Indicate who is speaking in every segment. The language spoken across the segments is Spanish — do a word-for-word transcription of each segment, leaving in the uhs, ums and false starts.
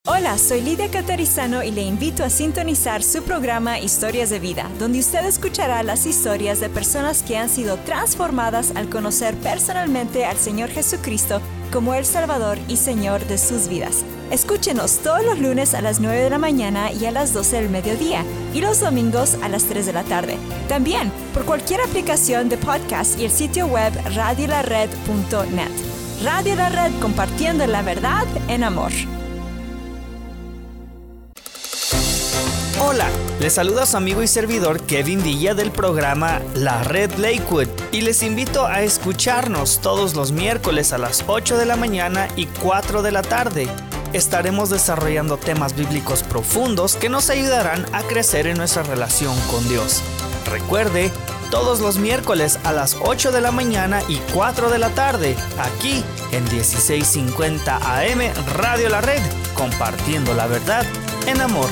Speaker 1: Hola, soy Lidia Catarizano y le invito a sintonizar su programa Historias de Vida, donde usted escuchará las historias de personas que han sido transformadas al conocer personalmente al Señor Jesucristo como el Salvador y Señor de sus vidas. Escúchenos todos los lunes a las nueve de la mañana y a las doce del mediodía, y los domingos a las tres de la tarde. También por cualquier aplicación de podcast y el sitio web radio la red punto net. Radio La Red, compartiendo la verdad en amor.
Speaker 2: Hola, les saluda su amigo y servidor Kevin Villa del programa La Red Lakewood y les invito a escucharnos todos los miércoles a las ocho de la mañana y cuatro de la tarde. Estaremos desarrollando temas bíblicos profundos que nos ayudarán a crecer en nuestra relación con Dios. Recuerde, todos los miércoles a las ocho de la mañana y cuatro de la tarde, aquí en dieciséis cincuenta A M Radio La Red, compartiendo la verdad en amor.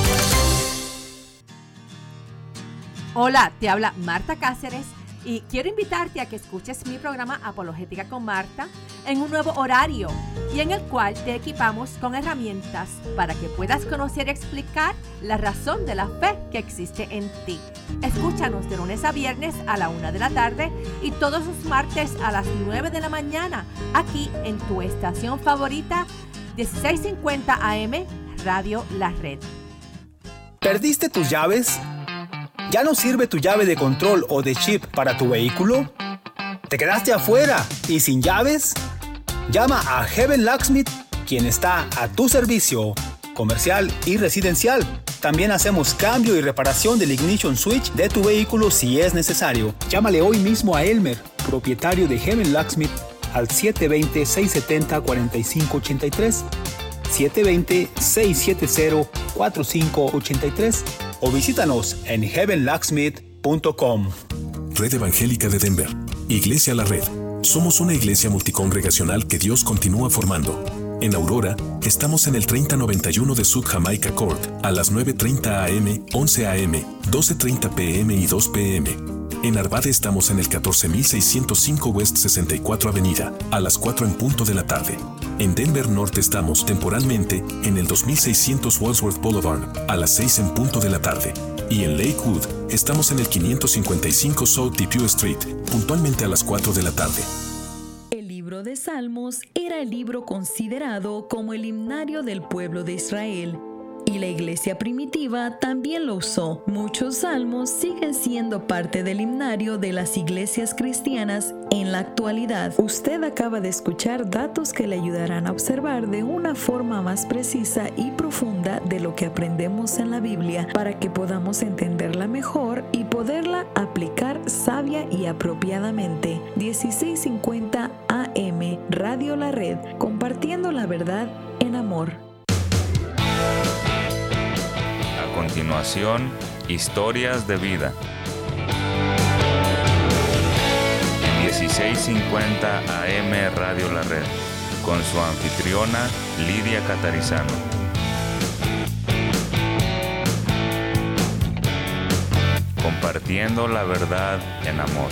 Speaker 3: Hola, te habla Marta Cáceres y quiero invitarte a que escuches mi programa Apologética con Marta en un nuevo horario y en el cual te equipamos con herramientas para que puedas conocer y explicar la razón de la fe que existe en ti. Escúchanos de lunes a viernes a la una de la tarde y todos los martes a las nueve de la mañana aquí en tu estación favorita dieciséis cincuenta A M Radio La Red.
Speaker 4: ¿Perdiste tus llaves? ¿Ya no sirve tu llave de control o de chip para tu vehículo? ¿Te quedaste afuera y sin llaves? Llama a Heaven Locksmith, quien está a tu servicio, comercial y residencial. También hacemos cambio y reparación del ignition switch de tu vehículo si es necesario. Llámale hoy mismo a Elmer, propietario de Heaven Locksmith, al siete dos cero, seis siete cero, cuatro cinco ocho tres, siete dos cero, seis siete cero, cuatro cinco ocho tres, o visítanos en heaven locksmith punto com.
Speaker 5: Red Evangélica de Denver. Iglesia La Red. Somos una iglesia multicongregacional que Dios continúa formando. En Aurora, estamos en el treinta noventa y uno de South Jamaica Court, a las nueve treinta A M, once A M, doce treinta P M y dos P M. En Arvada estamos en el catorce mil seiscientos cinco West sesenta y cuatro Avenida, a las cuatro en punto de la tarde. En Denver Norte estamos temporalmente en el dos mil seiscientos Wadsworth Boulevard, a las seis en punto de la tarde. Y en Lakewood estamos en el quinientos cincuenta y cinco South Depew Street, puntualmente a las cuatro de la tarde.
Speaker 6: El libro de Salmos era el libro considerado como el himnario del pueblo de Israel. Y la iglesia primitiva también lo usó. Muchos salmos siguen siendo parte del himnario de las iglesias cristianas en la actualidad. Usted acaba de escuchar datos que le ayudarán a observar de una forma más precisa y profunda de lo que aprendemos en la Biblia para que podamos entenderla mejor y poderla aplicar sabia y apropiadamente. dieciséis cincuenta A M Radio La Red, compartiendo la verdad en amor.
Speaker 7: A continuación, Historias de Vida. dieciséis cincuenta A M Radio La Red, con su anfitriona Lidia Catarizano. Compartiendo la verdad en amor.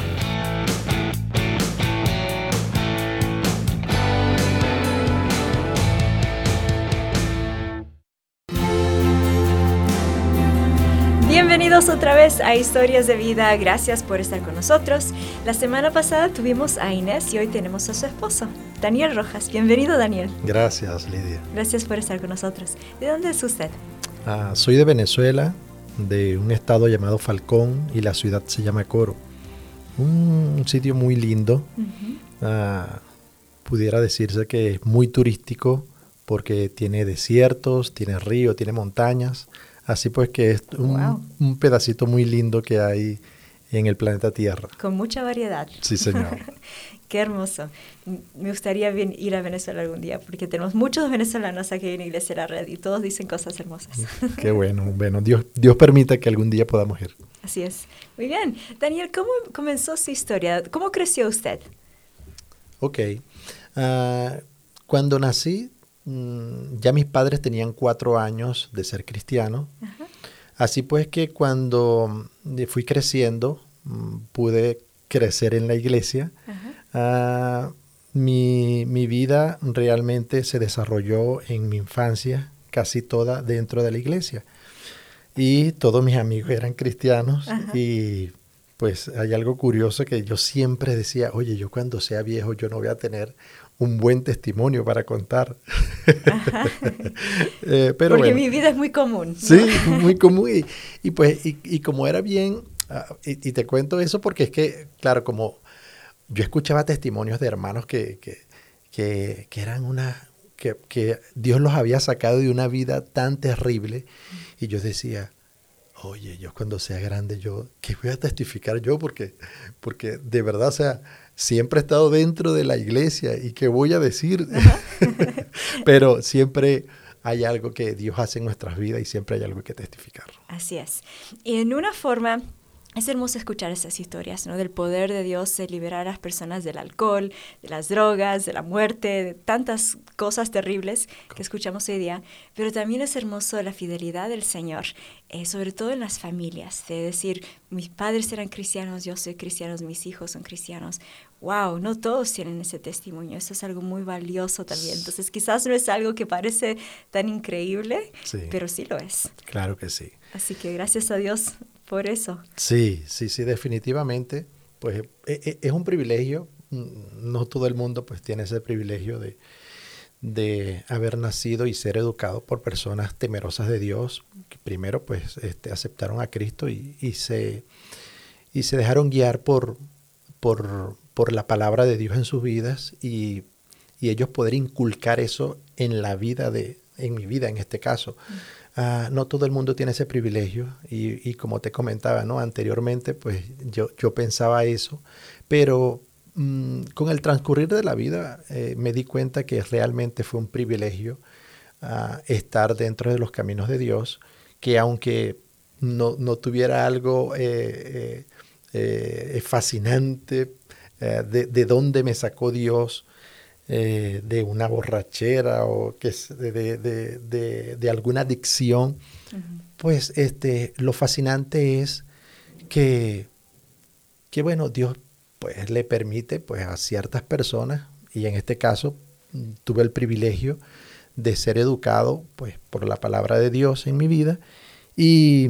Speaker 1: Bienvenidos otra vez a Historias de Vida. Gracias por estar con nosotros. La semana pasada tuvimos a Inés y hoy tenemos a su esposo, Daniel Rojas. Bienvenido, Daniel.
Speaker 8: Gracias, Lidia.
Speaker 1: Gracias por estar con nosotros. ¿De dónde es usted?
Speaker 8: Ah, soy de Venezuela, de un estado llamado Falcón, y la ciudad se llama Coro. Un, un sitio muy lindo. Uh-huh. Ah, pudiera decirse que es muy turístico porque tiene desiertos, tiene río, tiene montañas. Así pues que es un, wow. un pedacito muy lindo que hay en el planeta Tierra.
Speaker 1: Con mucha variedad.
Speaker 8: Sí, señor.
Speaker 1: Qué hermoso. Me gustaría bien ir a Venezuela algún día porque tenemos muchos venezolanos aquí en Iglesia La Red y todos dicen cosas hermosas.
Speaker 8: Qué bueno. Bueno, Dios, Dios permita que algún día podamos ir.
Speaker 1: Así es. Muy bien. Daniel, ¿cómo comenzó su historia? ¿Cómo creció usted?
Speaker 8: Ok. Uh, cuando nací, ya mis padres tenían cuatro años de ser cristianos. Ajá. Así pues que cuando fui creciendo, pude crecer en la iglesia. Uh, mi, mi vida realmente se desarrolló en mi infancia casi toda dentro de la iglesia. Y todos mis amigos eran cristianos. Ajá. Y pues hay algo curioso que yo siempre decía, oye, yo cuando sea viejo yo no voy a tener un buen testimonio para contar. eh, pero
Speaker 1: Porque
Speaker 8: bueno,
Speaker 1: mi vida es muy común, ¿no?
Speaker 8: Sí, muy común. Y, y pues, y, y como era bien, uh, y, y te cuento eso porque es que, claro, como yo escuchaba testimonios de hermanos que, que, que, que eran una, que, que Dios los había sacado de una vida tan terrible, y yo decía, oye, yo cuando sea grande, yo, ¿qué voy a testificar yo? Porque, porque de verdad, o sea, siempre he estado dentro de la iglesia y ¿qué voy a decir? Pero siempre hay algo que Dios hace en nuestras vidas y siempre hay algo que testificar.
Speaker 1: Así es. Y en una forma, es hermoso escuchar estas historias, ¿no? Del poder de Dios de liberar a las personas del alcohol, de las drogas, de la muerte, de tantas cosas terribles que escuchamos hoy día. Pero también es hermoso la fidelidad del Señor, eh, sobre todo en las familias, de decir, mis padres eran cristianos, yo soy cristiano, mis hijos son cristianos. Wow, no todos tienen ese testimonio. Eso es algo muy valioso también. Entonces, quizás no es algo que parece tan increíble, sí, pero sí lo es.
Speaker 8: Claro que sí.
Speaker 1: Así que gracias a Dios por eso.
Speaker 8: Sí, sí, sí, definitivamente. Pues es, es un privilegio. No todo el mundo pues tiene ese privilegio de, de haber nacido y ser educado por personas temerosas de Dios, que primero pues este, aceptaron a Cristo y, y, se, y se dejaron guiar por, por, por la palabra de Dios en sus vidas, y, y ellos poder inculcar eso en la vida de, en mi vida en este caso. Mm. Uh, no todo el mundo tiene ese privilegio, y, y como te comentaba, ¿no? Anteriormente pues yo, yo pensaba eso, pero mmm, con el transcurrir de la vida eh, me di cuenta que realmente fue un privilegio uh, estar dentro de los caminos de Dios, que aunque no, no tuviera algo eh, eh, eh, fascinante eh, de, de dónde me sacó Dios, Eh, de una borrachera o que de, de, de, de, de alguna adicción, uh-huh. pues este, lo fascinante es que, que bueno, Dios pues le permite pues a ciertas personas, y en este caso tuve el privilegio de ser educado pues por la palabra de Dios en mi vida, y,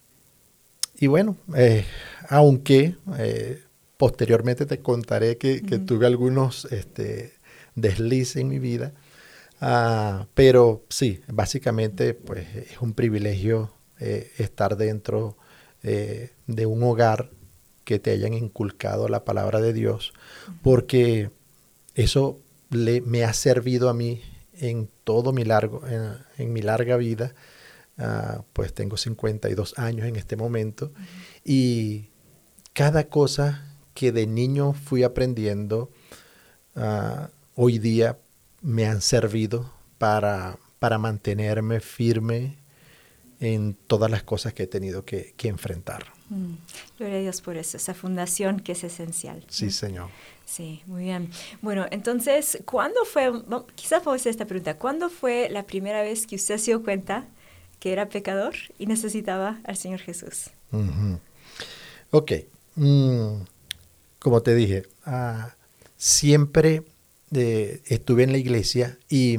Speaker 8: y bueno, eh, aunque eh, posteriormente te contaré que, uh-huh. que tuve algunos este, desliz en mi vida, uh, pero sí, básicamente pues es un privilegio eh, estar dentro eh, de un hogar que te hayan inculcado la palabra de Dios, porque eso le, me ha servido a mí en todo mi largo, en, en mi larga vida. Uh, pues tengo cincuenta y dos años en este momento, uh-huh. y cada cosa que de niño fui aprendiendo, uh, hoy día me han servido para, para mantenerme firme en todas las cosas que he tenido que, que enfrentar.
Speaker 1: Mm, gloria a Dios por eso, esa fundación que es esencial.
Speaker 8: Sí,
Speaker 1: ¿no?
Speaker 8: Señor.
Speaker 1: Sí, muy bien. Bueno, entonces, ¿cuándo fue, bueno, quizás puedo hacer esta pregunta, ¿cuándo fue la primera vez que usted se dio cuenta que era pecador y necesitaba al Señor Jesús?
Speaker 8: Uh-huh. Ok, mm, como te dije, uh, siempre... De, estuve en la iglesia, y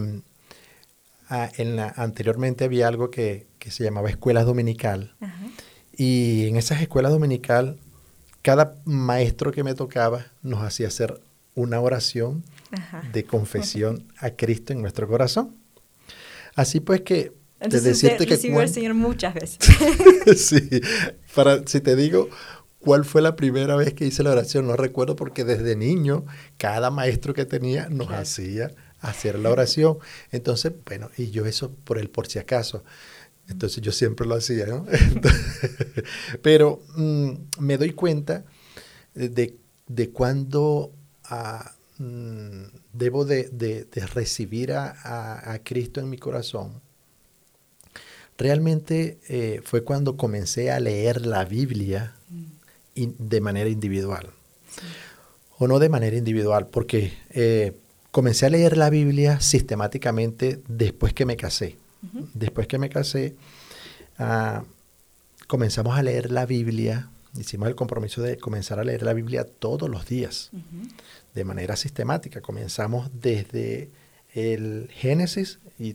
Speaker 8: uh, en la, anteriormente había algo que, que se llamaba escuela dominical. Uh-huh. Y en esas escuelas dominical cada maestro que me tocaba nos hacía hacer una oración uh-huh. de confesión uh-huh. a Cristo en nuestro corazón. Así pues que
Speaker 1: entonces
Speaker 8: de decirte
Speaker 1: usted
Speaker 8: que
Speaker 1: recibió al Señor muchas veces.
Speaker 8: Sí, para, si te digo ¿cuál fue la primera vez que hice la oración? No recuerdo, porque desde niño cada maestro que tenía nos claro. hacía hacer la oración. Entonces, bueno, y yo eso por el por si acaso. Entonces yo siempre lo hacía, ¿no? Entonces, pero mmm, me doy cuenta de, de cuándo uh, mmm, debo de, de, de recibir a, a, a Cristo en mi corazón. Realmente eh, fue cuando comencé a leer la Biblia de manera individual, sí. o no de manera individual, porque eh, comencé a leer la Biblia sistemáticamente después que me casé. Uh-huh. Después que me casé, uh, comenzamos a leer la Biblia, hicimos el compromiso de comenzar a leer la Biblia todos los días, uh-huh. de manera sistemática. Comenzamos desde el Génesis y,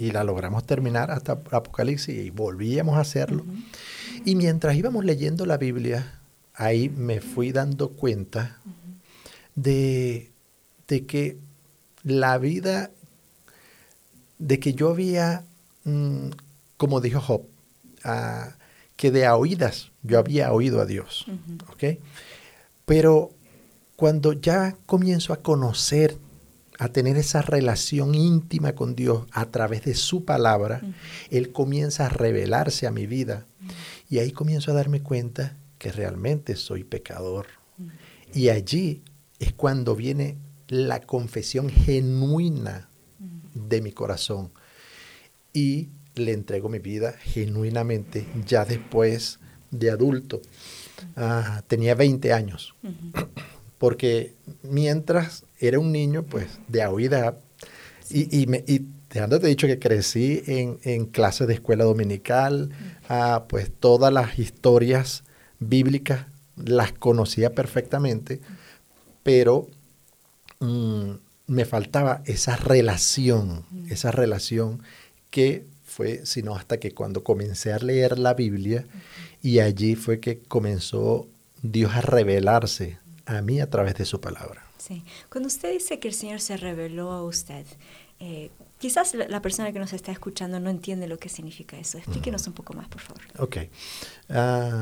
Speaker 8: y la logramos terminar hasta Apocalipsis y volvíamos a hacerlo. Uh-huh. Y mientras íbamos leyendo la Biblia, ahí me fui dando cuenta uh-huh. de, de que la vida, de que yo había, mmm, como dijo Job, uh, que de a oídas yo había oído a Dios. Uh-huh. ¿Okay? Pero cuando ya comienzo a conocer, a tener esa relación íntima con Dios a través de su palabra, uh-huh. Él comienza a revelarse a mi vida. Uh-huh. Y ahí comienzo a darme cuenta que realmente soy pecador. Uh-huh. Y allí es cuando viene la confesión genuina uh-huh. de mi corazón. Y le entrego mi vida genuinamente ya después de adulto. Uh-huh. Uh, tenía veinte años. Uh-huh. Porque mientras era un niño, pues, de a oída, sí. y, y, me, y dejándote dicho que crecí en, en clases de escuela dominical, uh-huh. uh, pues todas las historias bíblicas las conocía perfectamente, uh-huh. pero um, me faltaba esa relación, uh-huh. esa relación que fue, sino hasta que cuando comencé a leer la Biblia, uh-huh. y allí fue que comenzó Dios a revelarse a mí a través de su palabra.
Speaker 1: Sí. Cuando usted dice que el Señor se reveló a usted, eh, quizás la, la persona que nos está escuchando no entiende lo que significa eso. Explíquenos uh-huh. un poco más, por favor.
Speaker 8: Ok. Uh,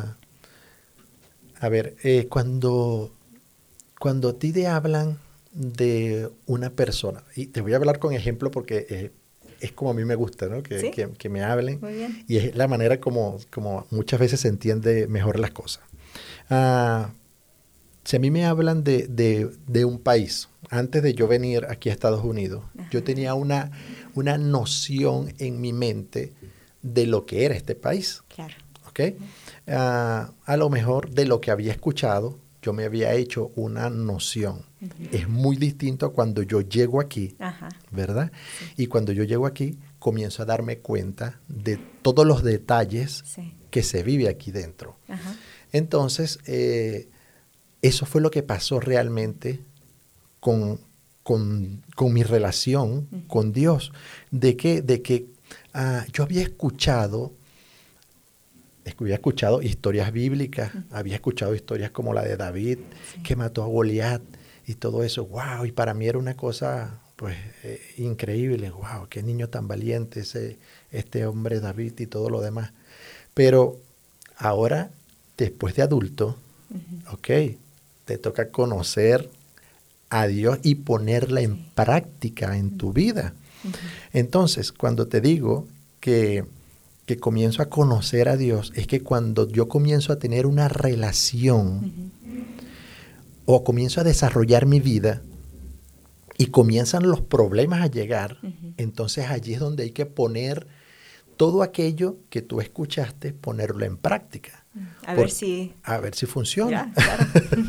Speaker 8: a ver, eh, cuando, cuando a ti te hablan de una persona, y te voy a hablar con ejemplo porque eh, es como a mí me gusta, ¿no? Que, ¿sí? que, que me hablen.
Speaker 1: Muy bien.
Speaker 8: Y es la manera como, como muchas veces se entiende mejor las cosas. Uh, Si a mí me hablan de, de, de un país, antes de yo venir aquí a Estados Unidos, ajá. yo tenía una, una noción en mi mente de lo que era este país.
Speaker 1: Claro.
Speaker 8: ¿Okay? Uh, a lo mejor de lo que había escuchado, yo me había hecho una noción. Uh-huh. Es muy distinto a cuando yo llego aquí, ajá. ¿verdad? Sí. Y cuando yo llego aquí, comienzo a darme cuenta de todos los detalles sí. que se vive aquí dentro. Ajá. Entonces, eh, eso fue lo que pasó realmente con, con, con mi relación uh-huh. con Dios. De que, de que uh, yo había escuchado, había escuchado historias bíblicas, uh-huh. había escuchado historias como la de David, sí. que mató a Goliat y todo eso. ¡Wow! Y para mí era una cosa pues eh, increíble. ¡Wow! ¡Qué niño tan valiente ese, este hombre David y todo lo demás! Pero ahora, después de adulto, uh-huh. ok, te toca conocer a Dios y ponerla en práctica en tu vida. Uh-huh. Entonces, cuando te digo que, que comienzo a conocer a Dios, es que cuando yo comienzo a tener una relación uh-huh. o comienzo a desarrollar mi vida y comienzan los problemas a llegar, uh-huh. entonces allí es donde hay que poner todo aquello que tú escuchaste, ponerlo en práctica.
Speaker 1: A
Speaker 8: Por,
Speaker 1: ver si...
Speaker 8: A ver si funciona.
Speaker 1: Ya, claro.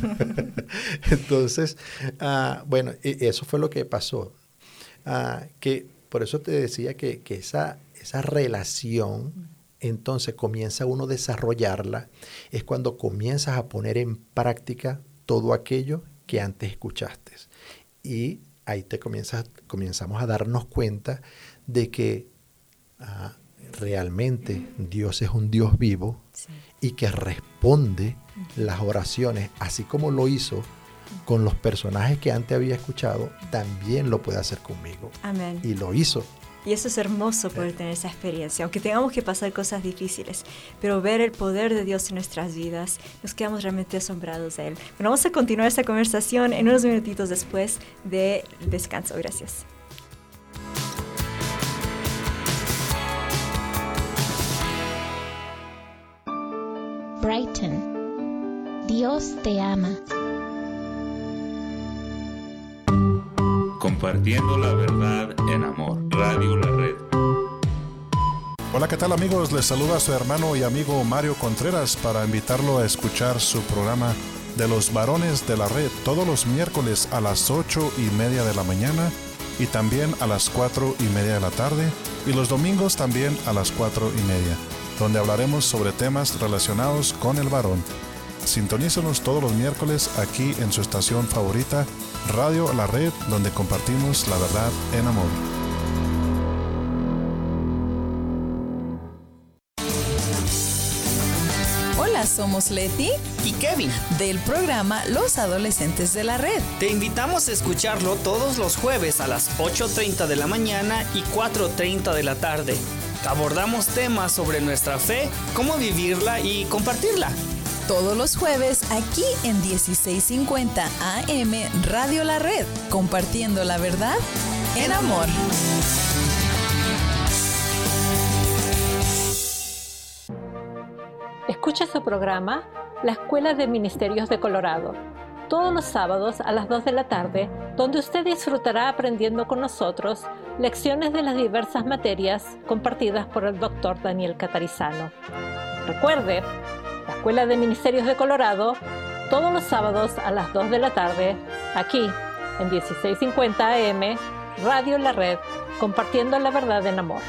Speaker 8: Entonces, uh, bueno, eso fue lo que pasó. Uh, que por eso te decía que, que esa, esa relación, entonces comienza uno a desarrollarla, es cuando comienzas a poner en práctica todo aquello que antes escuchaste. Y ahí te comienzas, comenzamos a darnos cuenta de que uh, realmente Dios es un Dios vivo, sí. y que responde uh-huh. las oraciones, así como lo hizo uh-huh. con los personajes que antes había escuchado, también lo puede hacer conmigo.
Speaker 1: Amén.
Speaker 8: Y lo hizo.
Speaker 1: Y eso es hermoso poder tener esa experiencia, aunque tengamos que pasar cosas difíciles, pero ver el poder de Dios en nuestras vidas, nos quedamos realmente asombrados de Él. Bueno, vamos a continuar esta conversación en unos minutitos después del descanso. Gracias.
Speaker 9: Brighton. Dios te ama.
Speaker 7: Compartiendo la verdad en amor. Radio La Red.
Speaker 10: Hola, ¿qué tal amigos? Les saluda su hermano y amigo Mario Contreras para invitarlo a escuchar su programa de los varones de la red todos los miércoles a las ocho y media de la mañana y también a las cuatro y media de la tarde y los domingos también a las cuatro y media, donde hablaremos sobre temas relacionados con el varón. Sintonícenos todos los miércoles aquí en su estación favorita, Radio La Red, donde compartimos la verdad en amor.
Speaker 11: Hola, somos Leti
Speaker 2: y Kevin
Speaker 11: del programa Los Adolescentes de la Red.
Speaker 2: Te invitamos a escucharlo todos los jueves a las ocho treinta de la mañana y cuatro treinta de la tarde. Abordamos temas sobre nuestra fe, cómo vivirla y compartirla.
Speaker 11: Todos los jueves aquí en dieciséis cincuenta A M Radio La Red, compartiendo la verdad en amor.
Speaker 12: Escucha su programa La Escuela de Ministerios de Colorado, todos los sábados a las dos de la tarde, donde usted disfrutará aprendiendo con nosotros lecciones de las diversas materias compartidas por el doctor Daniel Catarizano. Recuerde, La Escuela de Ministerios de Colorado, todos los sábados a las dos de la tarde, aquí en dieciséis cincuenta A M, Radio La Red, compartiendo la verdad en amor.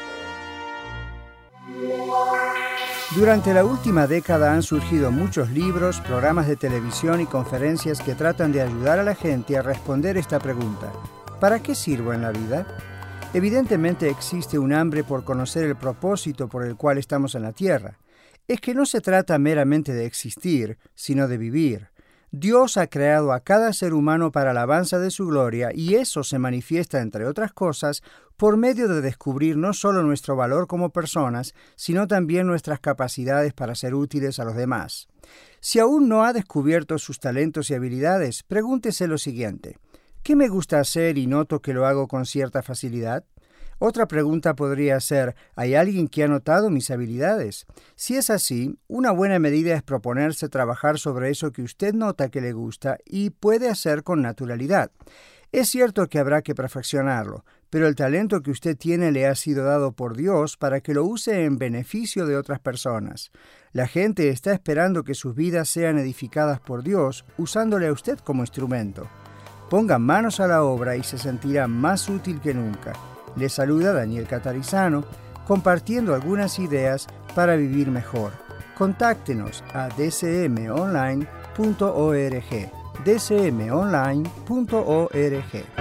Speaker 13: Durante la última década han surgido muchos libros, programas de televisión y conferencias que tratan de ayudar a la gente a responder esta pregunta: ¿para qué sirvo en la vida? Evidentemente existe un hambre por conocer el propósito por el cual estamos en la tierra. Es que no se trata meramente de existir, sino de vivir. Dios ha creado a cada ser humano para la alabanza de su gloria, y eso se manifiesta, entre otras cosas, por medio de descubrir no solo nuestro valor como personas, sino también nuestras capacidades para ser útiles a los demás. Si aún no ha descubierto sus talentos y habilidades, pregúntese lo siguiente: ¿qué me gusta hacer y noto que lo hago con cierta facilidad? Otra pregunta podría ser: ¿hay alguien que ha notado mis habilidades? Si es así, una buena medida es proponerse trabajar sobre eso que usted nota que le gusta y puede hacer con naturalidad. Es cierto que habrá que perfeccionarlo, pero el talento que usted tiene le ha sido dado por Dios para que lo use en beneficio de otras personas. La gente está esperando que sus vidas sean edificadas por Dios, usándole a usted como instrumento. Ponga manos a la obra y se sentirá más útil que nunca. Le saluda Daniel Catarizano, compartiendo algunas ideas para vivir mejor. Contáctenos a d c m online punto org. d c m online punto org.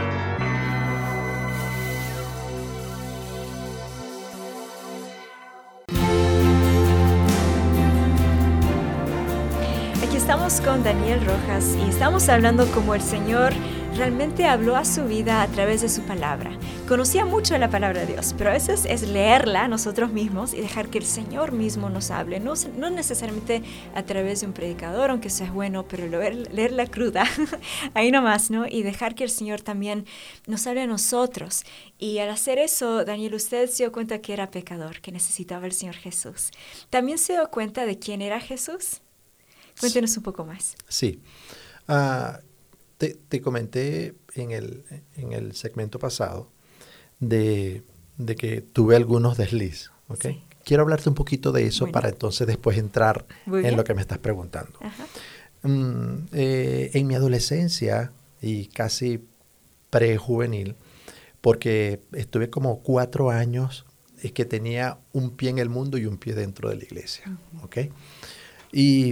Speaker 1: Aquí estamos con Daniel Rojas y estamos hablando cómo el Señor realmente habló a su vida a través de su palabra. Conocía mucho la palabra de Dios, pero a veces es leerla nosotros mismos y dejar que el Señor mismo nos hable. No, no necesariamente a través de un predicador, aunque sea bueno, pero leer, leerla cruda, ahí nomás, ¿no? Y dejar que el Señor también nos hable a nosotros. Y al hacer eso, Daniel, usted se dio cuenta que era pecador, que necesitaba el Señor Jesús. ¿También se dio cuenta de quién era Jesús? Cuéntenos un poco más.
Speaker 8: Sí. Uh, te, te comenté en el, en el segmento pasado de, de que tuve algunos desliz. ¿Okay? Sí. Quiero hablarte un poquito de eso, bueno, para entonces después entrar en lo que me estás preguntando. Um, eh, en mi adolescencia y casi prejuvenil, porque estuve como cuatro años, es que tenía un pie en el mundo y un pie dentro de la iglesia. Uh-huh. ¿Okay? Y...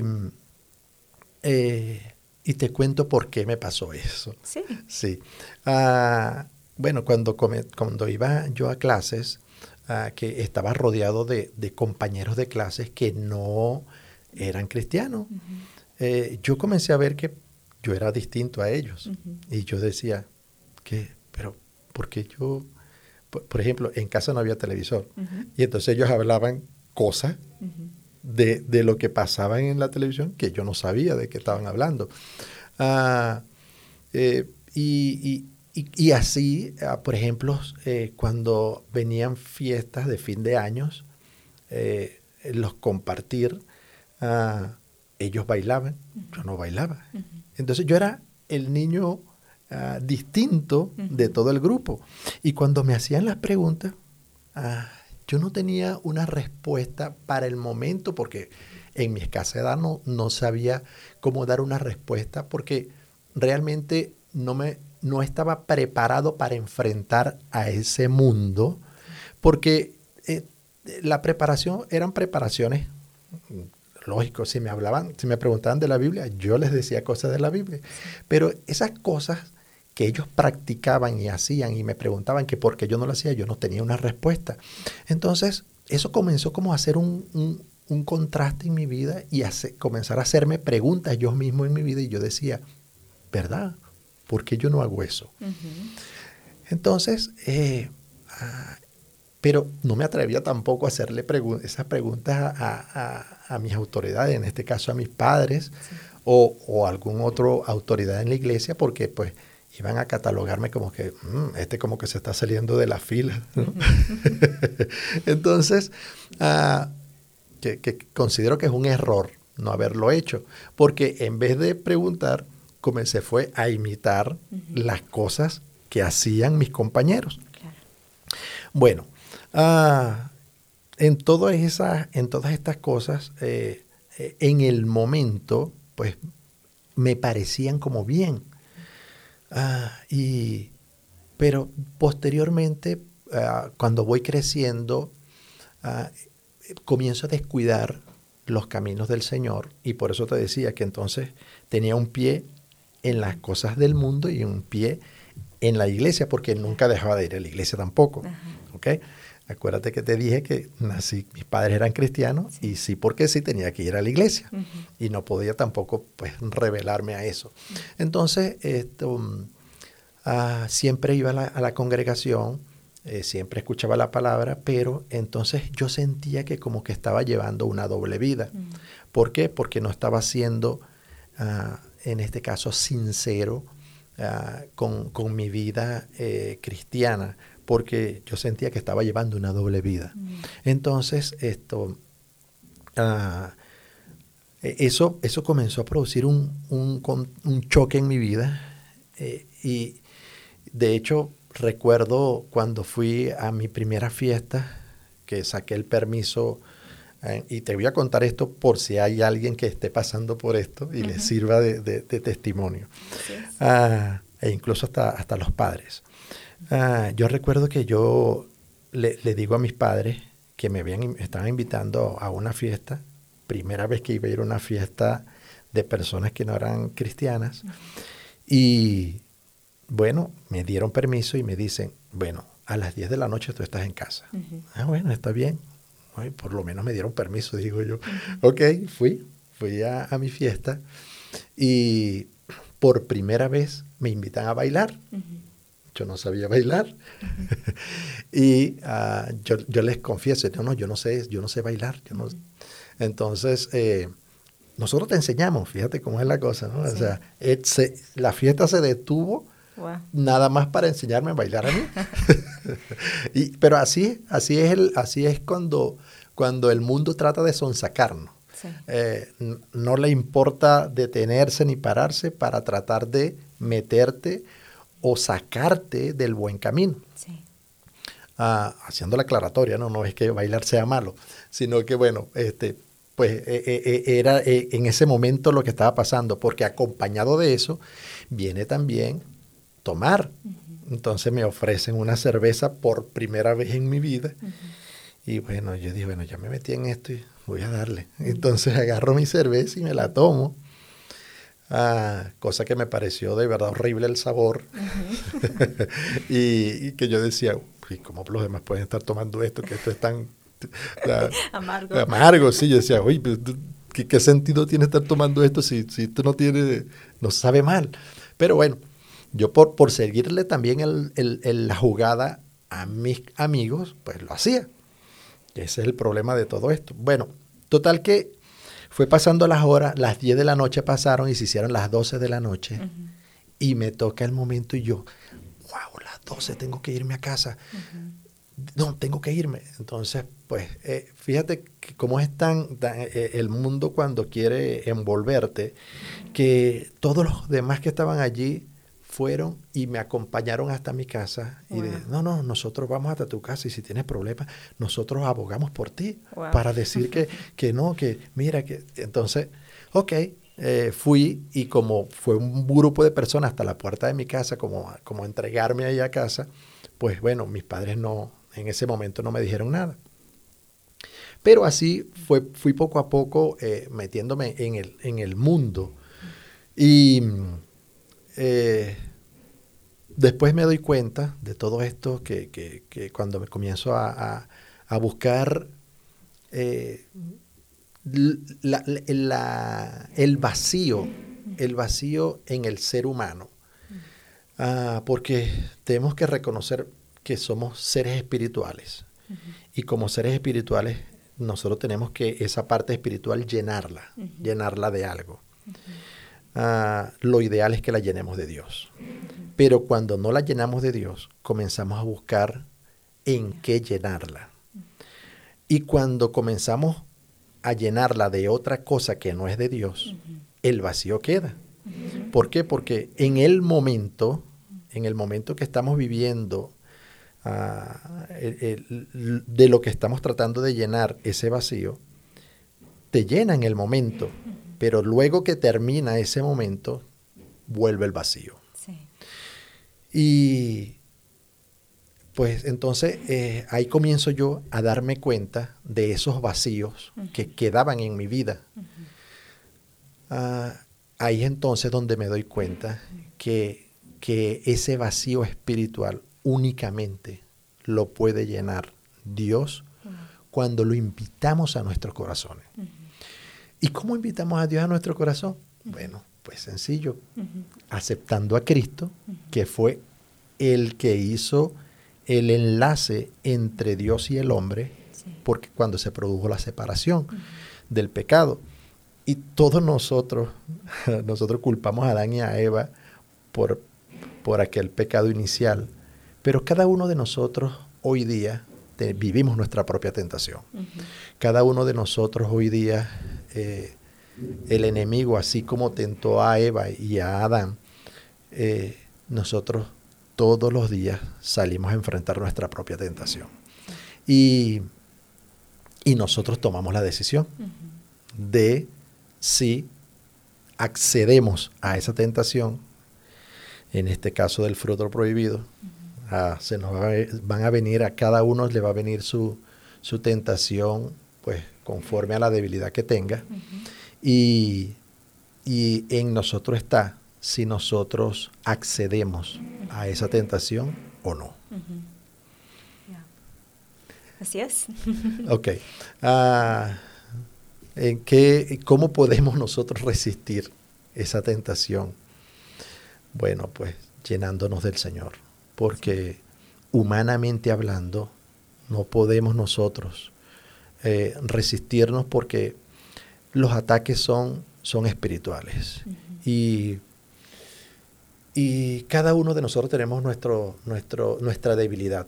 Speaker 8: Eh, y te cuento por qué me pasó eso. Sí. Sí. Uh, bueno, cuando, come, cuando iba yo a clases, uh, que estaba rodeado de, de compañeros de clases que no eran cristianos, uh-huh. eh, yo comencé a ver que yo era distinto a ellos. Uh-huh. Y yo decía, ¿qué? Pero, ¿por qué yo? Por, por ejemplo, en casa no había televisor. Uh-huh. Y entonces ellos hablaban cosas, uh-huh. De, de lo que pasaba en la televisión, que yo no sabía de qué estaban hablando. Uh, eh, y, y, y, y así, uh, por ejemplo, eh, cuando venían fiestas de fin de años, eh, los compartir, uh, ellos bailaban, uh-huh. yo no bailaba. Uh-huh. Entonces yo era el niño uh, distinto uh-huh. de todo el grupo. Y cuando me hacían las preguntas, uh, yo no tenía una respuesta para el momento, porque en mi escasa edad no, no sabía cómo dar una respuesta, porque realmente no, me, no estaba preparado para enfrentar a ese mundo, porque eh, la preparación eran preparaciones, lógico, si me hablaban, si me preguntaban de la Biblia, yo les decía cosas de la Biblia, pero esas cosas que ellos practicaban y hacían y me preguntaban que por qué yo no lo hacía, yo no tenía una respuesta. Entonces, eso comenzó como a ser un, un, un contraste en mi vida y hace, comenzar a hacerme preguntas yo mismo en mi vida, y yo decía, ¿verdad? ¿Por qué yo no hago eso? Uh-huh. Entonces, eh, ah, pero no me atrevía tampoco a hacerle pregu- esas preguntas a, a, a mis autoridades, en este caso a mis padres, sí. o, o algún otro autoridad en la iglesia, porque pues iban a catalogarme como que, mmm, este como que se está saliendo de la fila, ¿no? Uh-huh. Entonces, uh, que, que considero que es un error no haberlo hecho, porque en vez de preguntar, comencé fue a imitar uh-huh. las cosas que hacían mis compañeros. Claro. Bueno, uh, en, todas esas, en todas estas cosas, eh, eh, en el momento, pues, me parecían como bien. Uh, y, pero posteriormente, uh, cuando voy creciendo, uh, comienzo a descuidar los caminos del Señor, y por eso te decía que entonces tenía un pie en las cosas del mundo y un pie en la iglesia, porque nunca dejaba de ir a la iglesia tampoco. ¿Okay? Acuérdate que te dije que nací, mis padres eran cristianos, sí. y sí porque sí tenía que ir a la iglesia, uh-huh. y no podía tampoco pues rebelarme a eso. Uh-huh. Entonces, esto, uh, siempre iba a la, a la congregación, eh, siempre escuchaba la palabra, pero entonces yo sentía que como que estaba llevando una doble vida. Uh-huh. ¿Por qué? Porque no estaba siendo, uh, en este caso, sincero uh, con, con mi vida eh, cristiana, porque yo sentía que estaba llevando una doble vida. Mm. Entonces, esto, uh, eso, eso comenzó a producir un, un, un choque en mi vida, eh, y de hecho recuerdo cuando fui a mi primera fiesta, que saqué el permiso, eh, y te voy a contar esto por si hay alguien que esté pasando por esto y uh-huh. le sirva de, de, de testimonio, uh, e incluso hasta, hasta los padres. Uh, yo recuerdo que yo le, le digo a mis padres que me, habían, me estaban invitando a una fiesta, primera vez que iba a ir a una fiesta de personas que no eran cristianas, uh-huh. y bueno, me dieron permiso y me dicen, bueno, a las diez de la noche tú estás en casa. Uh-huh. Ah, bueno, está bien. Ay, por lo menos me dieron permiso, digo yo. Uh-huh. Ok, fui, fui a, a mi fiesta, y por primera vez me invitan a bailar. Uh-huh. Yo no sabía bailar. Uh-huh. y uh, yo, yo les confieso, no, no, yo no sé, yo no sé bailar. Yo no. Uh-huh. Entonces, eh, nosotros te enseñamos, fíjate cómo es la cosa, ¿no? Sí. O sea, eh, se, la fiesta se detuvo, wow. nada más para enseñarme a bailar a mí. y, pero así, así es, el, así es cuando, cuando el mundo trata de sonsacarnos. Sí. Eh, n- no le importa detenerse ni pararse para tratar de meterte o sacarte del buen camino. Sí. Ah, haciendo la aclaratoria, ¿no? No es que bailar sea malo, sino que, bueno, este, pues eh, eh, era eh, en ese momento lo que estaba pasando, porque acompañado de eso viene también tomar. Uh-huh. Entonces me ofrecen una cerveza por primera vez en mi vida. Uh-huh. Y bueno, yo dije, bueno, ya me metí en esto y voy a darle. Uh-huh. Entonces agarro mi cerveza y me la tomo. Ah, cosa que me pareció de verdad horrible el sabor. Uh-huh. y, y que yo decía, uy, ¿cómo los demás pueden estar tomando esto? Que esto es tan la, amargo. Amargo, sí. Yo decía, uy, ¿qué, qué sentido tiene estar tomando esto si, si esto no tiene, no sabe mal? Pero bueno, yo por, por seguirle también el, el, el, la jugada a mis amigos, pues lo hacía. Ese es el problema de todo esto. Bueno, total que fue pasando las horas, las diez de la noche pasaron y se hicieron las doce de la noche. Uh-huh. Y me toca el momento y yo, wow, las doce, tengo que irme a casa. Uh-huh. No, tengo que irme. Entonces, pues, eh, fíjate que cómo es tan, tan eh, el mundo cuando quiere envolverte, que todos los demás que estaban allí fueron y me acompañaron hasta mi casa. Wow. Y de, no, no, nosotros vamos hasta tu casa y si tienes problemas, nosotros abogamos por ti. Wow. Para decir que, que no, que mira, que entonces, ok, eh, fui y como fue un grupo de personas hasta la puerta de mi casa, como, como entregarme ahí a casa, pues bueno, mis padres no, en ese momento no me dijeron nada. Pero así fue, fui poco a poco eh, metiéndome en el, en el mundo. Y Eh, después me doy cuenta de todo esto que, que, que cuando me comienzo a, a, a buscar eh, la, la, el vacío, el vacío en el ser humano. Uh, porque tenemos que reconocer que somos seres espirituales. Uh-huh. Y como seres espirituales, nosotros tenemos que esa parte espiritual llenarla, uh-huh. llenarla de algo. Uh-huh. Uh, lo ideal es que la llenemos de Dios. Uh-huh. Pero cuando no la llenamos de Dios, comenzamos a buscar en qué llenarla. Uh-huh. Y cuando comenzamos a llenarla de otra cosa que no es de Dios, uh-huh. el vacío queda. Uh-huh. ¿Por qué? Porque en el momento, en el momento que estamos viviendo, uh, el, el, de lo que estamos tratando de llenar ese vacío, te llena en el momento, uh-huh. pero luego que termina ese momento, vuelve el vacío. Sí. Y pues entonces eh, ahí comienzo yo a darme cuenta de esos vacíos uh-huh. que quedaban en mi vida. Uh-huh. Uh, Ahí es entonces donde me doy cuenta que, que ese vacío espiritual únicamente lo puede llenar Dios uh-huh. cuando lo invitamos a nuestros corazones. Uh-huh. ¿Y cómo invitamos a Dios a nuestro corazón? Uh-huh. Bueno, pues sencillo, uh-huh. aceptando a Cristo, uh-huh. que fue el que hizo el enlace entre Dios y el hombre, sí. porque cuando se produjo la separación uh-huh. del pecado. Y todos nosotros, nosotros culpamos a Adán y a Eva por, por aquel pecado inicial. Pero cada uno de nosotros hoy día te, vivimos nuestra propia tentación. Uh-huh. Cada uno de nosotros hoy día, eh, el enemigo, así como tentó a Eva y a Adán, eh, nosotros todos los días salimos a enfrentar nuestra propia tentación. Y, y nosotros tomamos la decisión uh-huh. de si accedemos a esa tentación, en este caso del fruto prohibido, uh-huh. a, se nos va a, van a venir, a cada uno le va a venir su, su tentación, pues conforme a la debilidad que tenga. Uh-huh. Y, y en nosotros está si nosotros accedemos uh-huh. a esa tentación o no.
Speaker 1: Uh-huh. Yeah. Así es.
Speaker 8: Ok. Uh, ¿En qué, cómo podemos nosotros resistir esa tentación? Bueno, pues llenándonos del Señor, porque humanamente hablando no podemos nosotros eh, resistirnos, porque los ataques son, son espirituales. Uh-huh. y, y cada uno de nosotros tenemos nuestro, nuestro, nuestra debilidad,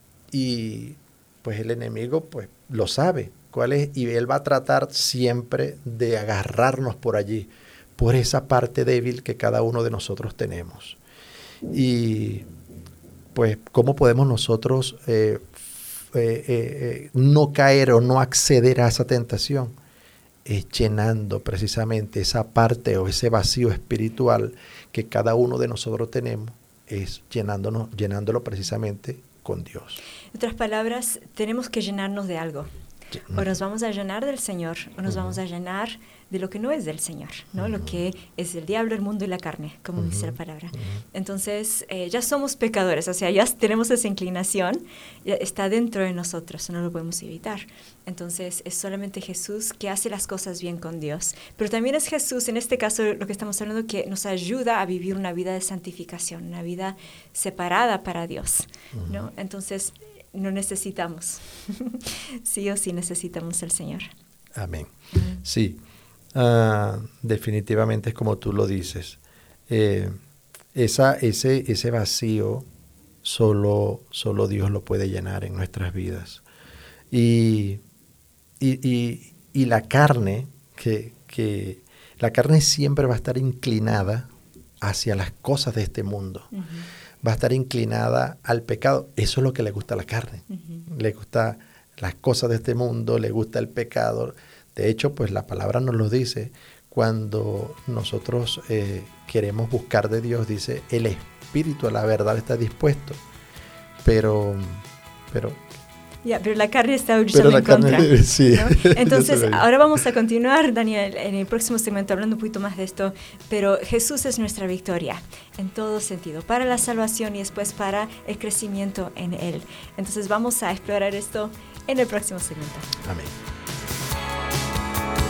Speaker 8: y pues el enemigo pues lo sabe cuál es, y él va a tratar siempre de agarrarnos por allí, por esa parte débil que cada uno de nosotros tenemos. Y pues, ¿cómo podemos nosotros eh, eh, eh, no caer o no acceder a esa tentación? Es llenando precisamente esa parte o ese vacío espiritual que cada uno de nosotros tenemos, es llenándonos, llenándolo precisamente con Dios.
Speaker 1: En otras palabras, tenemos que llenarnos de algo. O nos vamos a llenar del Señor, o nos uh-huh. vamos a llenar de lo que no es del Señor, ¿no? Uh-huh. Lo que es el diablo, el mundo y la carne, como uh-huh. dice la palabra. Uh-huh. Entonces, eh, ya somos pecadores, o sea, ya tenemos esa inclinación, ya está dentro de nosotros, no lo podemos evitar. Entonces, es solamente Jesús que hace las cosas bien con Dios. Pero también es Jesús, en este caso, lo que estamos hablando, que nos ayuda a vivir una vida de santificación, una vida separada para Dios, uh-huh. ¿no? Entonces, no necesitamos, sí o sí necesitamos al Señor.
Speaker 8: Amén. Uh-huh. Sí, uh, definitivamente es como tú lo dices. Eh, esa, ese, ese vacío solo, solo Dios lo puede llenar en nuestras vidas. Y, y, y, y la carne, que, que la carne siempre va a estar inclinada hacia las cosas de este mundo. Uh-huh. Va a estar inclinada al pecado. Eso es lo que le gusta a la carne. Uh-huh. Le gusta las cosas de este mundo, le gusta el pecado. De hecho, pues la palabra nos lo dice. Cuando nosotros eh, queremos buscar de Dios, dice, el espíritu a la verdad está dispuesto. Pero, pero
Speaker 1: Ya, yeah, pero la carne está luchando en contra. Carne, sí. ¿no? Entonces, ahora vamos a continuar, Daniel, en el próximo segmento hablando un poquito más de esto, pero Jesús es nuestra victoria en todo sentido, para la salvación y después para el crecimiento en Él. Entonces, vamos a explorar esto en el próximo segmento.
Speaker 8: Amén.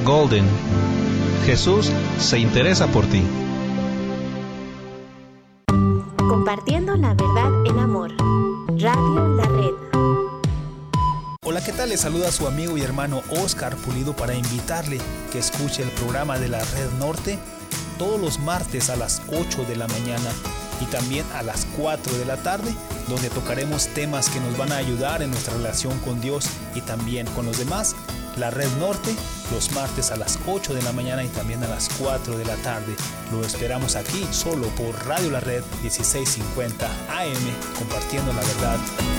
Speaker 14: Golden. Jesús se interesa por ti.
Speaker 9: Compartiendo la verdad en amor. Radio La Red.
Speaker 4: Hola, ¿qué tal? Les saluda su amigo y hermano Oscar Pulido para invitarle que escuche el programa de la Red Norte todos los martes a las ocho de la mañana y también a las cuatro de la tarde, donde tocaremos temas que nos van a ayudar en nuestra relación con Dios y también con los demás. La Red Norte, los martes a las ocho de la mañana y también a las cuatro de la tarde. Lo esperamos aquí solo por Radio La Red dieciséis cincuenta A M, compartiendo la verdad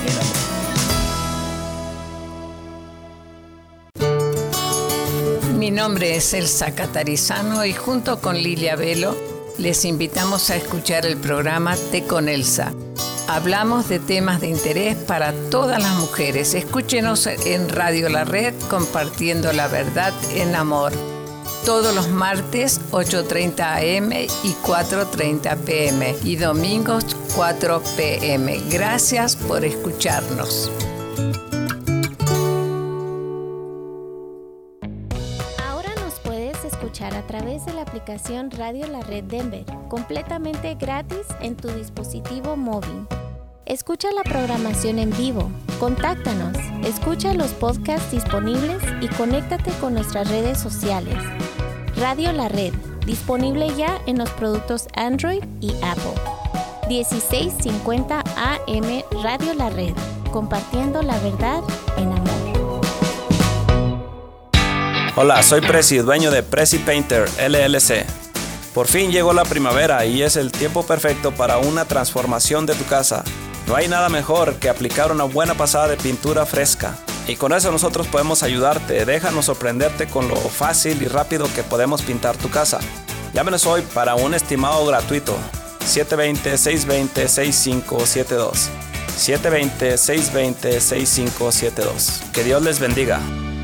Speaker 4: en amor.
Speaker 15: Mi nombre es Elsa Catarizano y junto con Lilia Velo les invitamos a escuchar el programa Té con Elsa. Hablamos de temas de interés para todas las mujeres. Escúchenos en Radio La Red, compartiendo la verdad en amor. Todos los martes, ocho treinta A M y cuatro treinta P M. Y domingos, cuatro P M. Gracias por escucharnos.
Speaker 9: Ahora nos puedes escuchar a través de la aplicación Radio La Red Denver, completamente gratis en tu dispositivo móvil. Escucha la programación en vivo, contáctanos, escucha los podcasts disponibles y conéctate con nuestras redes sociales. Radio La Red, disponible ya en los productos Android y Apple. dieciséis cincuenta A M Radio La Red, compartiendo la verdad en amor.
Speaker 16: Hola, soy Prezi, dueño de Prezi Painter L L C. Por fin llegó la primavera y es el tiempo perfecto para una transformación de tu casa. No hay nada mejor que aplicar una buena pasada de pintura fresca. Y con eso nosotros podemos ayudarte. Déjanos sorprenderte con lo fácil y rápido que podemos pintar tu casa. Llámenos hoy para un estimado gratuito. siete dos cero, seis dos cero, seis cinco siete dos. siete dos cero, seis dos cero, seis cinco siete dos. Que Dios les bendiga.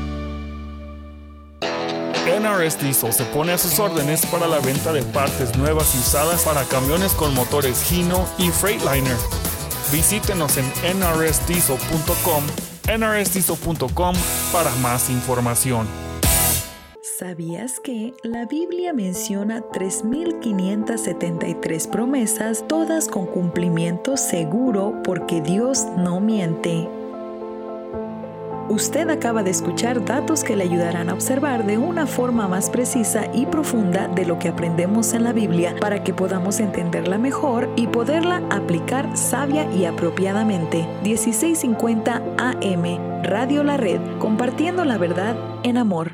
Speaker 17: N R S Diesel se pone a sus órdenes para la venta de partes nuevas y usadas para camiones con motores Hino y Freightliner. Visítenos en N R S diesel punto com, N R S diesel punto com para más información.
Speaker 6: ¿Sabías que la Biblia menciona tres mil quinientas setenta y tres promesas, todas con cumplimiento seguro porque Dios no miente? Usted acaba de escuchar datos que le ayudarán a observar de una forma más precisa y profunda de lo que aprendemos en la Biblia para que podamos entenderla mejor y poderla aplicar sabia y apropiadamente. dieciséis cincuenta A M, Radio La Red, compartiendo la verdad en amor.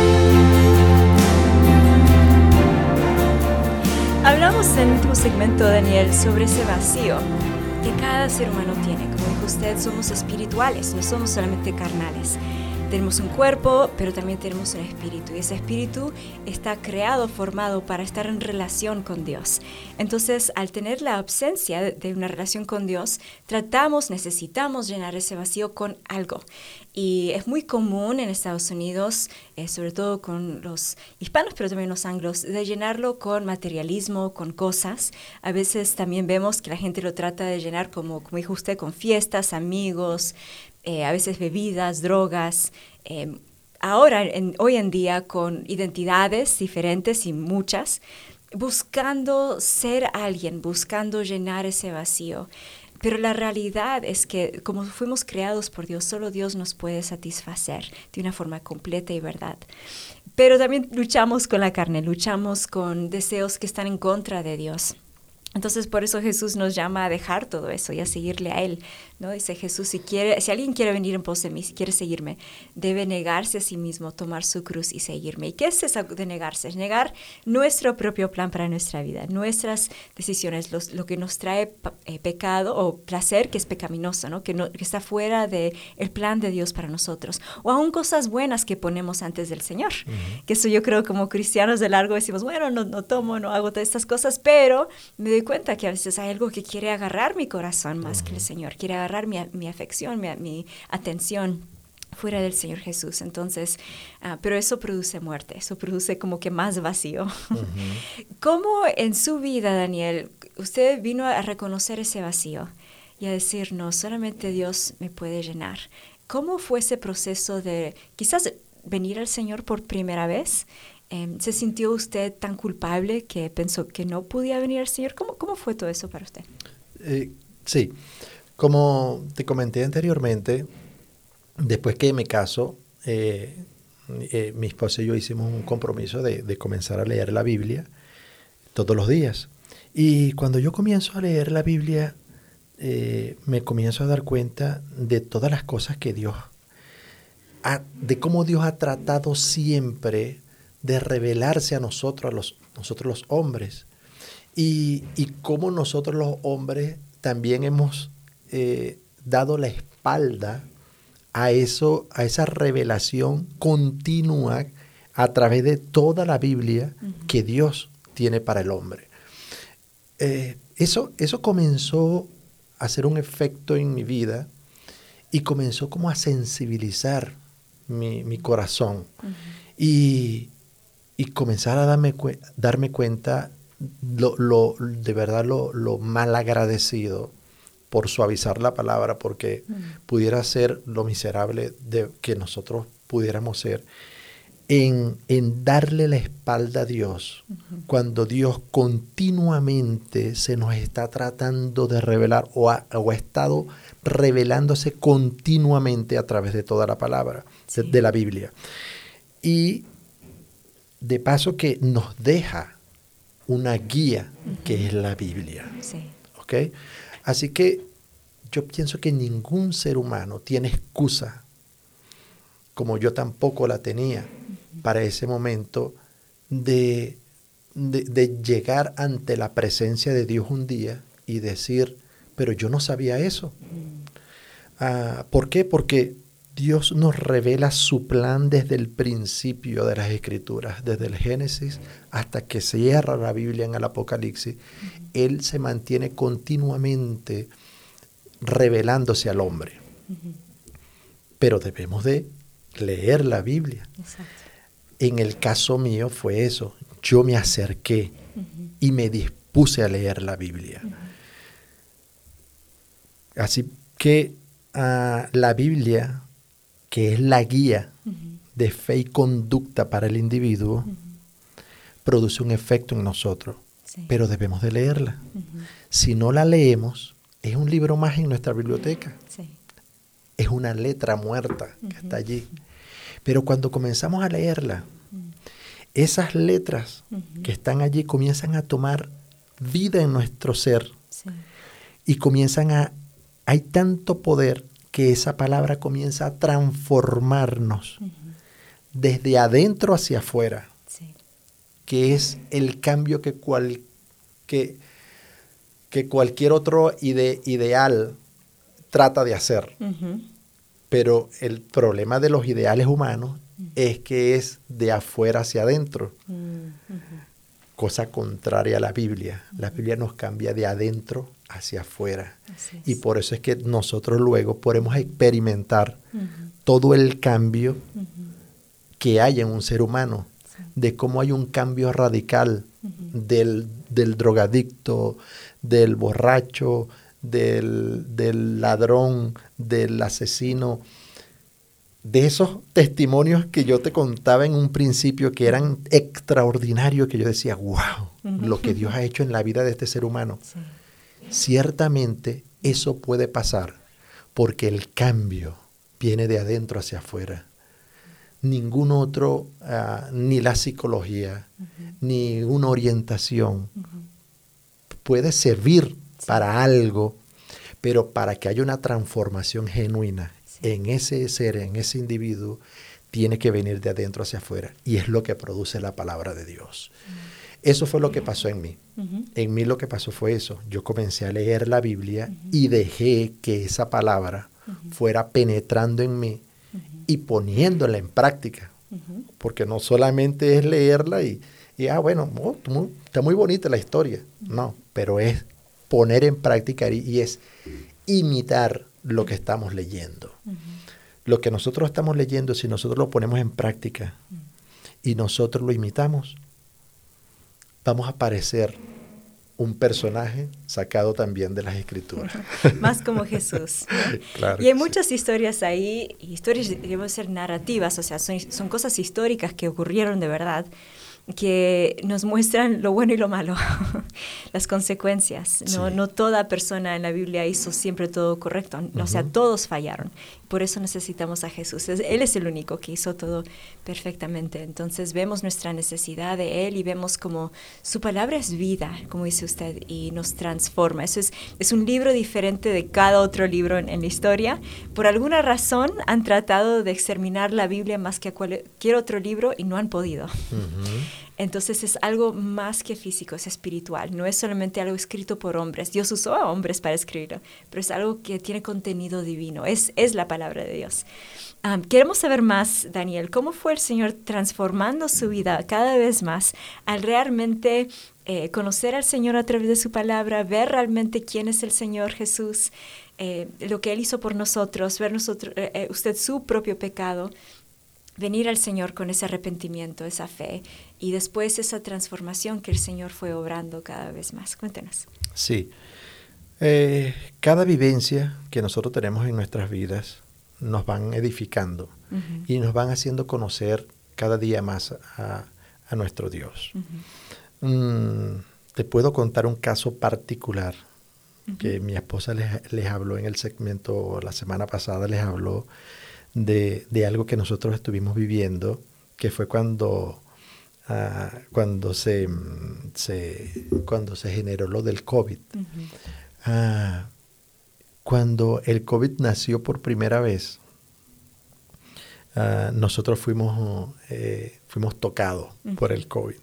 Speaker 1: Hablamos en el último segmento, Daniel, sobre ese vacío que cada ser humano tiene. Como dijo usted, somos espirituales, no somos solamente carnales. Tenemos un cuerpo, pero también tenemos un espíritu. Y ese espíritu está creado, formado para estar en relación con Dios. Entonces, al tener la ausencia de una relación con Dios, tratamos, necesitamos llenar ese vacío con algo. Y es muy común en Estados Unidos, eh, sobre todo con los hispanos, pero también los anglos, de llenarlo con materialismo, con cosas. A veces también vemos que la gente lo trata de llenar, como, como dijo usted, con fiestas, amigos, eh, a veces bebidas, drogas. Eh, ahora, en, hoy en día, con identidades diferentes y muchas, buscando ser alguien, buscando llenar ese vacío. Pero la realidad es que como fuimos creados por Dios, solo Dios nos puede satisfacer de una forma completa y verdad. Pero también luchamos con la carne, luchamos con deseos que están en contra de Dios. Entonces, por eso Jesús nos llama a dejar todo eso y a seguirle a Él, ¿no? Dice Jesús, si quiere, si alguien quiere venir en pos de mí, si quiere seguirme, debe negarse a sí mismo, tomar su cruz y seguirme. ¿Y qué es eso de negarse? Es negar nuestro propio plan para nuestra vida, nuestras decisiones, los, lo que nos trae eh, pecado o placer que es pecaminoso, ¿no? Que, no, que está fuera del plan de Dios para nosotros. O aún cosas buenas que ponemos antes del Señor. Uh-huh. Que eso yo creo como cristianos de largo decimos, bueno, no, no tomo, no hago todas estas cosas, pero me doy cuenta que a veces hay algo que quiere agarrar mi corazón más uh-huh. que el Señor, quiere agarrar mi, mi afección, mi, mi atención fuera del Señor Jesús. Entonces, uh, pero eso produce muerte, eso produce como que más vacío. Uh-huh. ¿Cómo en su vida, Daniel, usted vino a reconocer ese vacío y a decir, no, solamente Dios me puede llenar? ¿Cómo fue ese proceso de, quizás venir al Señor por primera vez, eh, ¿se sintió usted tan culpable que pensó que no podía venir al Señor? ¿Cómo, cómo fue todo eso para usted?
Speaker 8: Eh, sí, como te comenté anteriormente, después que me caso, eh, eh, mi esposa y yo hicimos un compromiso de, de comenzar a leer la Biblia todos los días. Y cuando yo comienzo a leer la Biblia, eh, me comienzo a dar cuenta de todas las cosas que Dios ha, de cómo Dios ha tratado siempre de revelarse a nosotros, a los, nosotros los hombres. Y, y cómo nosotros los hombres también hemos eh, dado la espalda a eso, a esa revelación continua a través de toda la Biblia uh-huh. que Dios tiene para el hombre. Eh, eso, eso comenzó a hacer un efecto en mi vida y comenzó como a sensibilizar mi, mi corazón uh-huh. y, y comenzar a darme, cu- darme cuenta lo, lo, de verdad lo, lo mal agradecido por suavizar la palabra, porque uh-huh. pudiera ser lo miserable de que nosotros pudiéramos ser en, en darle la espalda a Dios uh-huh. cuando Dios continuamente se nos está tratando de revelar o ha, o ha estado revelándose continuamente a través de toda la palabra sí. de, de la Biblia. Y de paso que nos deja una guía uh-huh. que es la Biblia.
Speaker 1: Sí.
Speaker 8: ¿Okay? Así que yo pienso que ningún ser humano tiene excusa, como yo tampoco la tenía uh-huh. para ese momento, de, de, de llegar ante la presencia de Dios un día y decir, pero yo no sabía eso. Uh-huh. Uh, ¿Por qué? Porque Dios nos revela su plan desde el principio de las Escrituras, desde el Génesis hasta que se cierra la Biblia en el Apocalipsis. Uh-huh. Él se mantiene continuamente revelándose al hombre. Uh-huh. Pero debemos de leer la Biblia. Exacto. En el caso mío fue eso. Yo me acerqué uh-huh. y me dispuse a leer la Biblia. Uh-huh. Así que uh, la Biblia, que es la guía uh-huh. de fe y conducta para el individuo, uh-huh. produce un efecto en nosotros, sí. pero debemos de leerla. Uh-huh. Si no la leemos, es un libro más en nuestra biblioteca. Sí. Es una letra muerta uh-huh. que está allí. Pero cuando comenzamos a leerla, uh-huh. esas letras uh-huh. que están allí comienzan a tomar vida en nuestro ser. Sí. Y comienzan a... Hay tanto poder que esa palabra comienza a transformarnos uh-huh. desde adentro hacia afuera, sí. que es el cambio que, cual, que, que cualquier otro ide, ideal trata de hacer. Uh-huh. Pero el problema de los ideales humanos uh-huh. es que es de afuera hacia adentro, uh-huh. cosa contraria a la Biblia. Uh-huh. La Biblia nos cambia de adentro hacia afuera. Y por eso es que nosotros luego podemos experimentar uh-huh. todo el cambio uh-huh. que hay en un ser humano, sí. de cómo hay un cambio radical uh-huh. del, del drogadicto, del borracho, del, del ladrón, del asesino, de esos testimonios que yo te contaba en un principio que eran extraordinarios, que yo decía, wow, uh-huh. lo que Dios ha hecho en la vida de este ser humano. Sí. Ciertamente eso puede pasar porque el cambio viene de adentro hacia afuera. Ningún otro, uh, ni la psicología, uh-huh. ni una orientación uh-huh. puede servir sí. para algo, pero para que haya una transformación genuina sí. en ese ser, en ese individuo, tiene que venir de adentro hacia afuera. Y es lo que produce la palabra de Dios. Uh-huh. Eso fue lo que pasó en mí. Uh-huh. En mí lo que pasó fue eso. Yo comencé a leer la Biblia uh-huh. y dejé que esa palabra uh-huh. fuera penetrando en mí uh-huh. y poniéndola en práctica. Uh-huh. Porque no solamente es leerla y, y ah, bueno, oh, muy, está muy bonita la historia. Uh-huh. No, pero es poner en práctica y, y es imitar lo que estamos leyendo. Uh-huh. Lo que nosotros estamos leyendo, si nosotros lo ponemos en práctica uh-huh. y nosotros lo imitamos, vamos a parecer un personaje sacado también de las Escrituras.
Speaker 1: Más como Jesús, ¿no?
Speaker 8: Claro
Speaker 1: y hay
Speaker 8: que
Speaker 1: muchas sí. historias ahí, historias deben ser narrativas, o sea, son, son cosas históricas que ocurrieron de verdad, que nos muestran lo bueno y lo malo, las consecuencias. No,
Speaker 8: Sí.
Speaker 1: no toda persona en la Biblia hizo siempre todo correcto, uh-huh. o sea, todos fallaron. Por eso necesitamos a Jesús. Es, él es el único que hizo todo perfectamente. Entonces vemos nuestra necesidad de Él y vemos como su palabra es vida, como dice usted, y nos transforma. Eso es, es un libro diferente de cada otro libro en, en la historia. Por alguna razón han tratado de exterminar la Biblia más que a cualquier otro libro y no han podido. Uh-huh. Entonces es algo más que físico, es espiritual. No es solamente algo escrito por hombres. Dios usó a hombres para escribirlo, pero es algo que tiene contenido divino. Es, es la palabra de Dios. Um, queremos saber más, Daniel, ¿cómo fue el Señor transformando su vida cada vez más al realmente eh, conocer al Señor a través de su palabra, ver realmente quién es el Señor Jesús, eh, lo que Él hizo por nosotros, ver nosotros, eh, usted su propio pecado, venir al Señor con ese arrepentimiento, esa fe, y después esa transformación que el Señor fue obrando cada vez más? Cuéntanos.
Speaker 8: Sí. Eh, cada vivencia que nosotros tenemos en nuestras vidas nos van edificando uh-huh. y nos van haciendo conocer cada día más a, a nuestro Dios. Uh-huh. Mm, te puedo contar un caso particular uh-huh. que mi esposa les, les habló en el segmento la semana pasada, les habló de, de algo que nosotros estuvimos viviendo, que fue cuando, uh, cuando, se, se, cuando se generó lo del COVID. Uh-huh. uh, cuando el COVID nació por primera vez, uh, nosotros fuimos, eh, fuimos tocados uh-huh. por el COVID.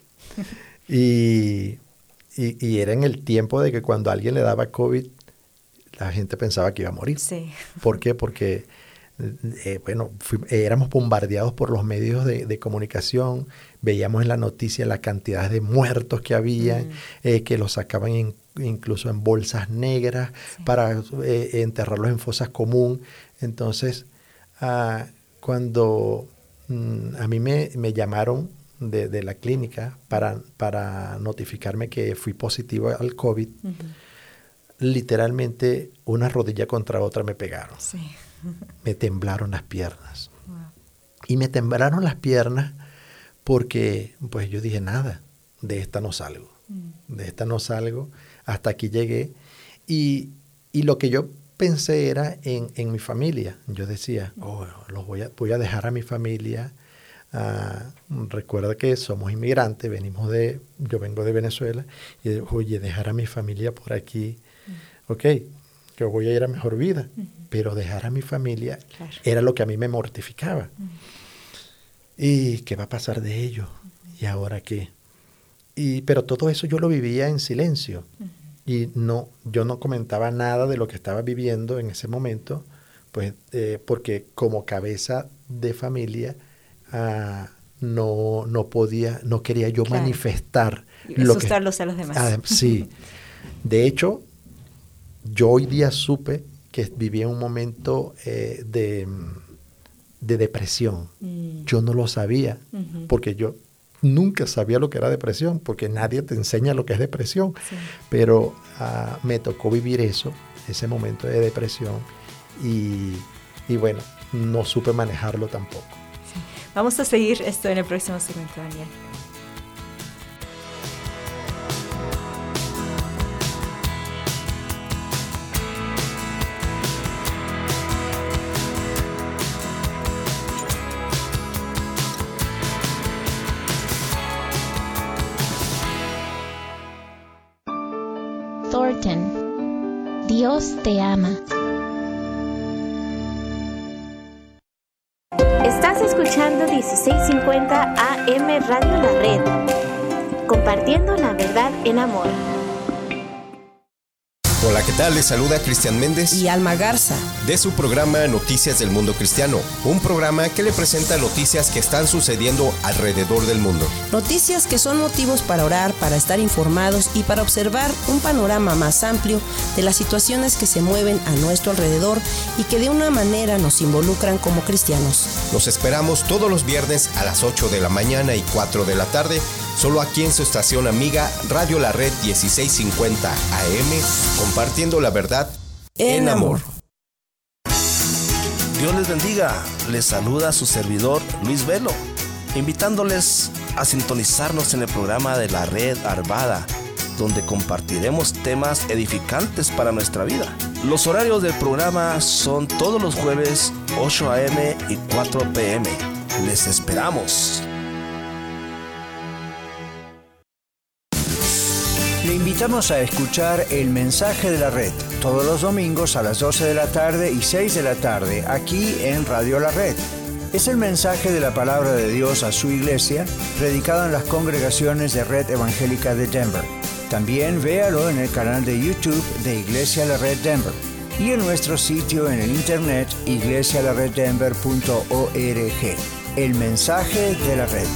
Speaker 8: y, y, y era en el tiempo de que cuando a alguien le daba COVID, la gente pensaba que iba a morir.
Speaker 1: Sí.
Speaker 8: ¿Por qué? Porque Eh, bueno, fui, eh, éramos bombardeados por los medios de, de comunicación, veíamos en la noticia la cantidad de muertos que había, mm. eh, que los sacaban in, incluso en bolsas negras sí. para eh, enterrarlos en fosas comunes. Entonces, uh, cuando mm, a mí me, me llamaron de, de la clínica para, para notificarme que fui positivo al COVID, uh-huh. literalmente una rodilla contra otra me pegaron. Sí. Me temblaron las piernas. Wow. Y me temblaron las piernas porque pues yo dije, nada, de esta no salgo. Mm. De esta no salgo. Hasta aquí llegué. Y, y lo que yo pensé era en, en mi familia. Yo decía, oh, los voy a, voy a dejar a mi familia. Uh, recuerda que somos inmigrantes, venimos de, yo vengo de Venezuela. Y oye, dejar a mi familia por aquí. Mm. Ok, que voy a ir a mejor vida. Mm. Pero dejar a mi familia claro. era lo que a mí me mortificaba. Uh-huh. ¿Y qué va a pasar de ellos? Uh-huh. ¿Y ahora qué? Y, pero todo eso yo lo vivía en silencio. Uh-huh. Y no, yo no comentaba nada de lo que estaba viviendo en ese momento, pues eh, porque como cabeza de familia uh, no, no podía, no quería yo claro. manifestar.
Speaker 1: Y lo asustarlos que, a los demás.
Speaker 8: Ah, sí. De hecho, yo hoy día supe que vivía un momento eh, de, de depresión. Mm. Yo no lo sabía, uh-huh. porque yo nunca sabía lo que era depresión, porque nadie te enseña lo que es depresión. Sí. Pero uh, me tocó vivir eso, ese momento de depresión, y, y bueno, no supe manejarlo tampoco.
Speaker 1: Sí. Vamos a seguir esto en el próximo segmento, Daniel.
Speaker 9: Thornton, Dios te ama. Estás escuchando dieciséis cincuenta A M Radio La Red, compartiendo la verdad en amor.
Speaker 18: Hola, ¿qué tal? Les saluda Cristian Méndez
Speaker 19: y Alma Garza
Speaker 18: de su programa Noticias del Mundo Cristiano, un programa que le presenta noticias que están sucediendo alrededor del mundo.
Speaker 19: Noticias que son motivos para orar, para estar informados y para observar un panorama más amplio de las situaciones que se mueven a nuestro alrededor y que de una manera nos involucran como cristianos.
Speaker 18: Los esperamos todos los viernes a las ocho de la mañana y cuatro de la tarde solo aquí en su estación amiga Radio La Red dieciséis cincuenta A M, compartiendo la verdad en amor.
Speaker 20: Dios les bendiga, les saluda su servidor Luis Velo, invitándoles a sintonizarnos en el programa de la Red Arvada, donde compartiremos temas edificantes para nuestra vida. Los horarios del programa son todos los jueves, ocho a eme y cuatro pe eme. Les esperamos.
Speaker 13: Le invitamos a escuchar El Mensaje de la Red, todos los domingos a las doce de la tarde y seis de la tarde, aquí en Radio La Red. Es el mensaje de la palabra de Dios a su iglesia, predicado en las congregaciones de Red Evangélica de Denver. También véalo en el canal de YouTube de Iglesia La Red Denver y en nuestro sitio en el internet iglesia la red denver punto org. El Mensaje de la Red.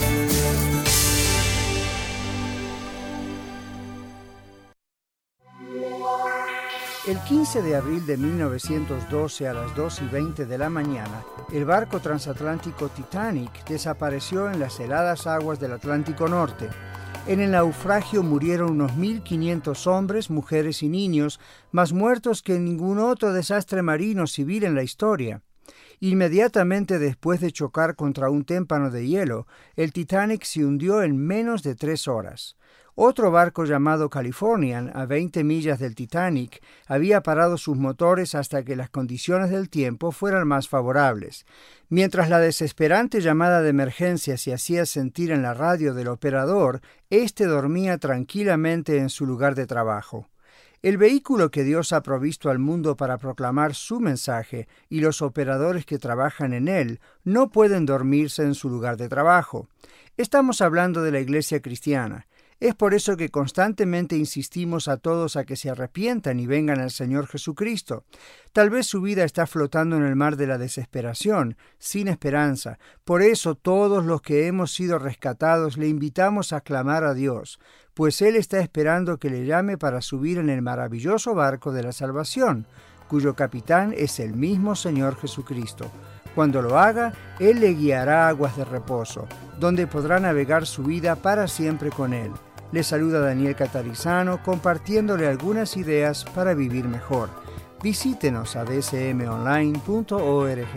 Speaker 13: El quince de abril de mil novecientos doce a las dos y veinte de la mañana, el barco transatlántico Titanic desapareció en las heladas aguas del Atlántico Norte. En el naufragio murieron unos mil quinientos hombres, mujeres y niños, más muertos que en ningún otro desastre marino civil en la historia. Inmediatamente después de chocar contra un témpano de hielo, el Titanic se hundió en menos de tres horas. Otro barco llamado Californian, a veinte millas del Titanic, había parado sus motores hasta que las condiciones del tiempo fueran más favorables. Mientras la desesperante llamada de emergencia se hacía sentir en la radio del operador, éste dormía tranquilamente en su lugar de trabajo. El vehículo que Dios ha provisto al mundo para proclamar su mensaje y los operadores que trabajan en él no pueden dormirse en su lugar de trabajo. Estamos hablando de la iglesia cristiana. Es por eso que constantemente insistimos a todos a que se arrepientan y vengan al Señor Jesucristo. Tal vez su vida está flotando en el mar de la desesperación, sin esperanza. Por eso todos los que hemos sido rescatados le invitamos a clamar a Dios, pues Él está esperando que le llame para subir en el maravilloso barco de la salvación, cuyo capitán es el mismo Señor Jesucristo. Cuando lo haga, Él le guiará a aguas de reposo, donde podrá navegar su vida para siempre con Él. Le saluda Daniel Catarizano, compartiéndole algunas ideas para vivir mejor. Visítenos a d c m online punto org.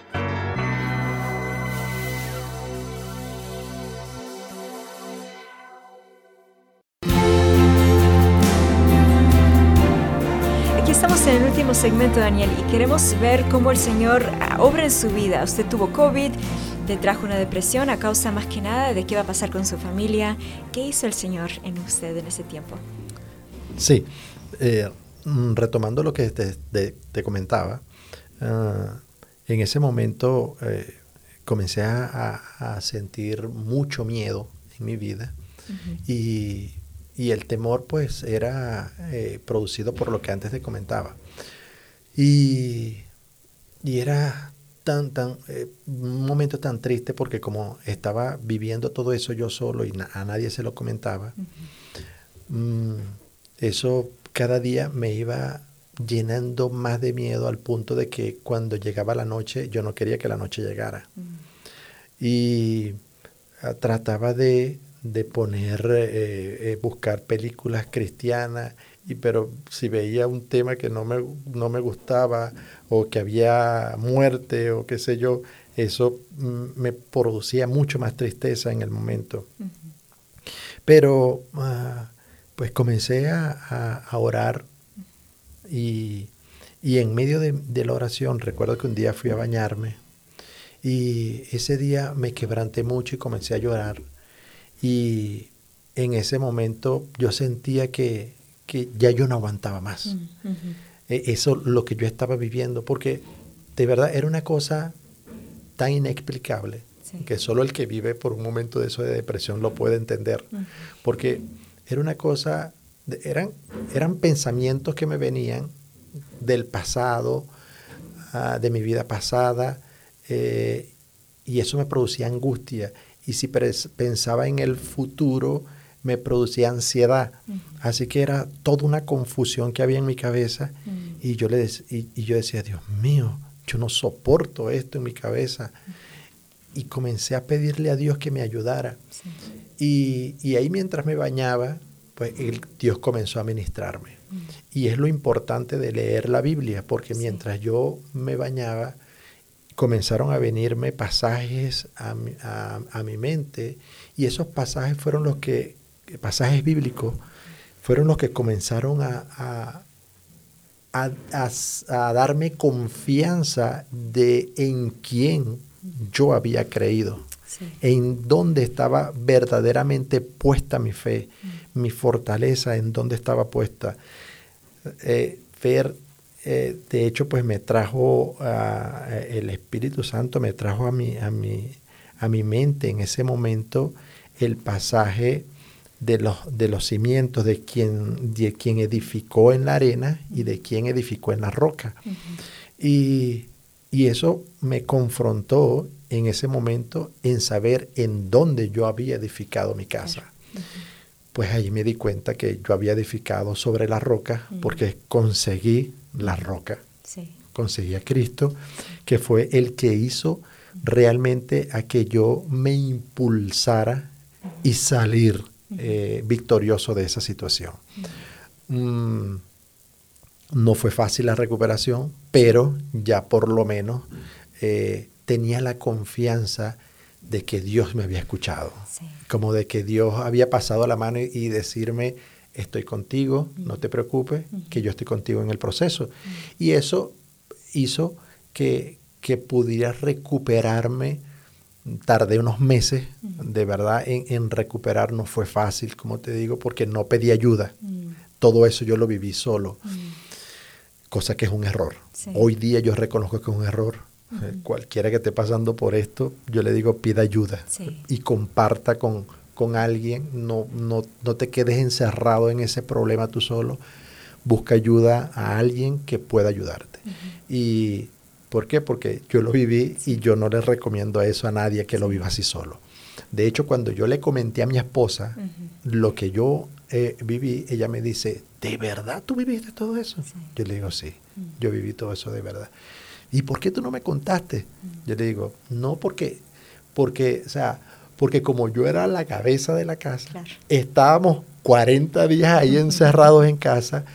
Speaker 1: Aquí estamos en el último segmento, Daniel, y queremos ver cómo el Señor obra en su vida. Usted tuvo COVID, te trajo una depresión a causa más que nada de qué va a pasar con su familia. ¿Qué hizo el Señor en usted en ese tiempo?
Speaker 8: Sí, eh, retomando lo que te, te, te comentaba, uh, en ese momento eh, comencé a, a sentir mucho miedo en mi vida. Uh-huh. y, y el temor pues era eh, producido por lo que antes te comentaba. Y, y era tan, tan, eh, un momento tan triste porque como estaba viviendo todo eso yo solo y na- a nadie se lo comentaba, uh-huh. mmm, eso cada día me iba llenando más de miedo al punto de que cuando llegaba la noche yo no quería que la noche llegara. Uh-huh. Y uh, trataba de, de poner, eh, eh, buscar películas cristianas, y pero si veía un tema que no me, no me gustaba o que había muerte o qué sé yo, eso mm, me producía mucho más tristeza en el momento. Uh-huh. Pero uh, pues comencé a, a, a orar y, y en medio de, de la oración recuerdo que un día fui a bañarme y ese día me quebranté mucho y comencé a llorar, y en ese momento yo sentía que que ya yo no aguantaba más. Uh-huh. Eso lo que yo estaba viviendo, porque de verdad era una cosa tan inexplicable, sí, que solo el que vive por un momento de eso de depresión lo puede entender. Uh-huh. Porque era una cosa, de, eran, eran pensamientos que me venían del pasado, uh, de mi vida pasada, eh, y eso me producía angustia. Y si pres- pensaba en el futuro, me producía ansiedad. Uh-huh. Así que era toda una confusión que había en mi cabeza. Uh-huh. y, yo le dec- y, y yo decía, Dios mío, yo no soporto esto en mi cabeza. Uh-huh. Y comencé a pedirle a Dios que me ayudara. Sí. Y, y ahí mientras me bañaba, pues el, Dios comenzó a ministrarme. Mm. Y es lo importante de leer la Biblia, porque sí. mientras yo me bañaba, comenzaron a venirme pasajes a mi, a, a mi mente, y esos pasajes fueron los que, pasajes bíblicos, fueron los que comenzaron a, a, a, a, a darme confianza de en quién yo había creído, sí. en dónde estaba verdaderamente puesta mi fe, mm. mi fortaleza, en dónde estaba puesta. Eh, ver Eh, de hecho, pues me trajo, uh, el Espíritu Santo me trajo a mi, a, mi, a mi mente en ese momento el pasaje de los, de los cimientos, de quien, de quien edificó en la arena y de quien edificó en la roca. Uh-huh. y, y eso me confrontó en ese momento en saber en dónde yo había edificado mi casa. Uh-huh. Pues ahí me di cuenta que yo había edificado sobre la roca, uh-huh. porque conseguí la roca, sí. conseguí a Cristo, sí. que fue el que hizo realmente a que yo me impulsara uh-huh. y salir uh-huh. eh, victorioso de esa situación. Uh-huh. Mm, no fue fácil la recuperación, pero ya por lo menos eh, tenía la confianza de que Dios me había escuchado, sí. como de que Dios había pasado la mano y, y decirme, estoy contigo, uh-huh. no te preocupes, uh-huh. que yo estoy contigo en el proceso. Uh-huh. Y eso hizo que, que pudiera recuperarme. Tardé unos meses, uh-huh. de verdad, en, en recuperar. No fue fácil, como te digo, porque no pedí ayuda. Uh-huh. Todo eso yo lo viví solo, uh-huh. cosa que es un error. Sí. Hoy día yo reconozco que es un error. Uh-huh. Eh, cualquiera que esté pasando por esto, yo le digo, pida ayuda, sí. y comparta con... con alguien, no, no, no te quedes encerrado en ese problema tú solo, busca ayuda a alguien que pueda ayudarte. Uh-huh. ¿Y por qué? Porque yo lo viví y yo no le recomiendo eso a nadie que lo viva así solo. De hecho, cuando yo le comenté a mi esposa uh-huh. lo que yo eh, viví, ella me dice, ¿de verdad tú viviste todo eso? Sí. Yo le digo, sí, uh-huh. yo viví todo eso de verdad. ¿Y por qué tú no me contaste? Uh-huh. Yo le digo, no, porque, porque, o sea, porque como yo era la cabeza de la casa, claro. estábamos cuarenta días ahí encerrados en casa,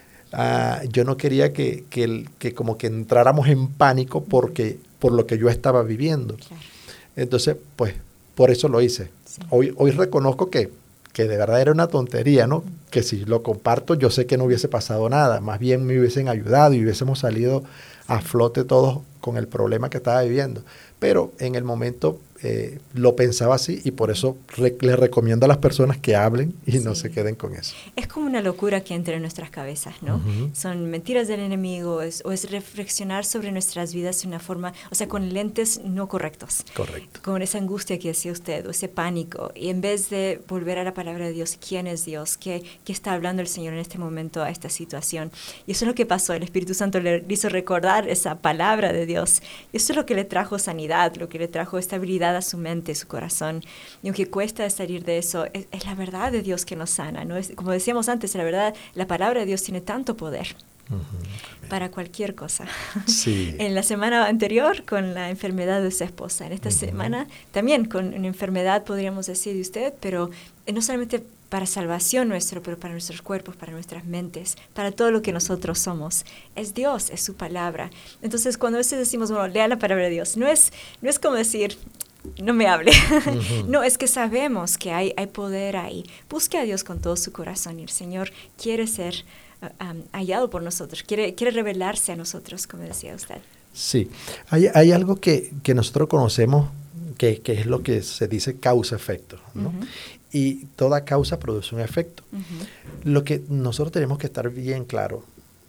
Speaker 8: uh, yo no quería que, que, el, que como que entráramos en pánico porque, por lo que yo estaba viviendo. Claro. Entonces, pues, por eso lo hice. Sí. Hoy, hoy reconozco que, que de verdad era una tontería, ¿no? Uh-huh. Que si lo comparto, yo sé que no hubiese pasado nada. Más bien me hubiesen ayudado y hubiésemos salido a flote todos con el problema que estaba viviendo. Pero en el momento eh, lo pensaba así y por eso re- le recomiendo a las personas que hablen y sí. no se queden con eso.
Speaker 1: Es como una locura que entra en nuestras cabezas, ¿no? Uh-huh. Son mentiras del enemigo es, o es reflexionar sobre nuestras vidas de una forma, o sea, con lentes no correctos. Correcto. Con esa angustia que decía usted, o ese pánico. Y en vez de volver a la palabra de Dios, ¿quién es Dios? ¿Qué, qué está hablando el Señor en este momento a esta situación? Y eso es lo que pasó. El Espíritu Santo le hizo recordar esa palabra de Dios. Y eso es lo que le trajo sanidad, lo que le trajo estabilidad a su mente, su corazón. Y aunque cuesta salir de eso, es, es la verdad de Dios que nos sana, ¿no? Es, como decíamos antes, la verdad, la palabra de Dios tiene tanto poder uh-huh. para cualquier cosa. Sí. En la semana anterior, con la enfermedad de su esposa. En esta uh-huh. semana, también con una enfermedad, podríamos decir, de usted, pero no solamente para salvación nuestro, pero para nuestros cuerpos, para nuestras mentes, para todo lo que nosotros somos. Es Dios, es su palabra. Entonces, cuando a veces decimos, bueno, lea la palabra de Dios, no es, no es como decir, no me hable. Uh-huh. No, es que sabemos que hay, hay poder ahí. Busque a Dios con todo su corazón y el Señor quiere ser uh, um, hallado por nosotros, quiere, quiere revelarse a nosotros, como decía usted.
Speaker 8: Sí, hay, hay algo que, que nosotros conocemos que, que es lo que se dice causa-efecto, ¿no? Uh-huh. Y toda causa produce un efecto. Uh-huh. Lo que nosotros tenemos que estar bien claro,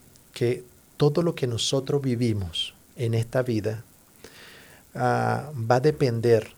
Speaker 8: que todo lo que nosotros vivimos en esta vida uh, va a depender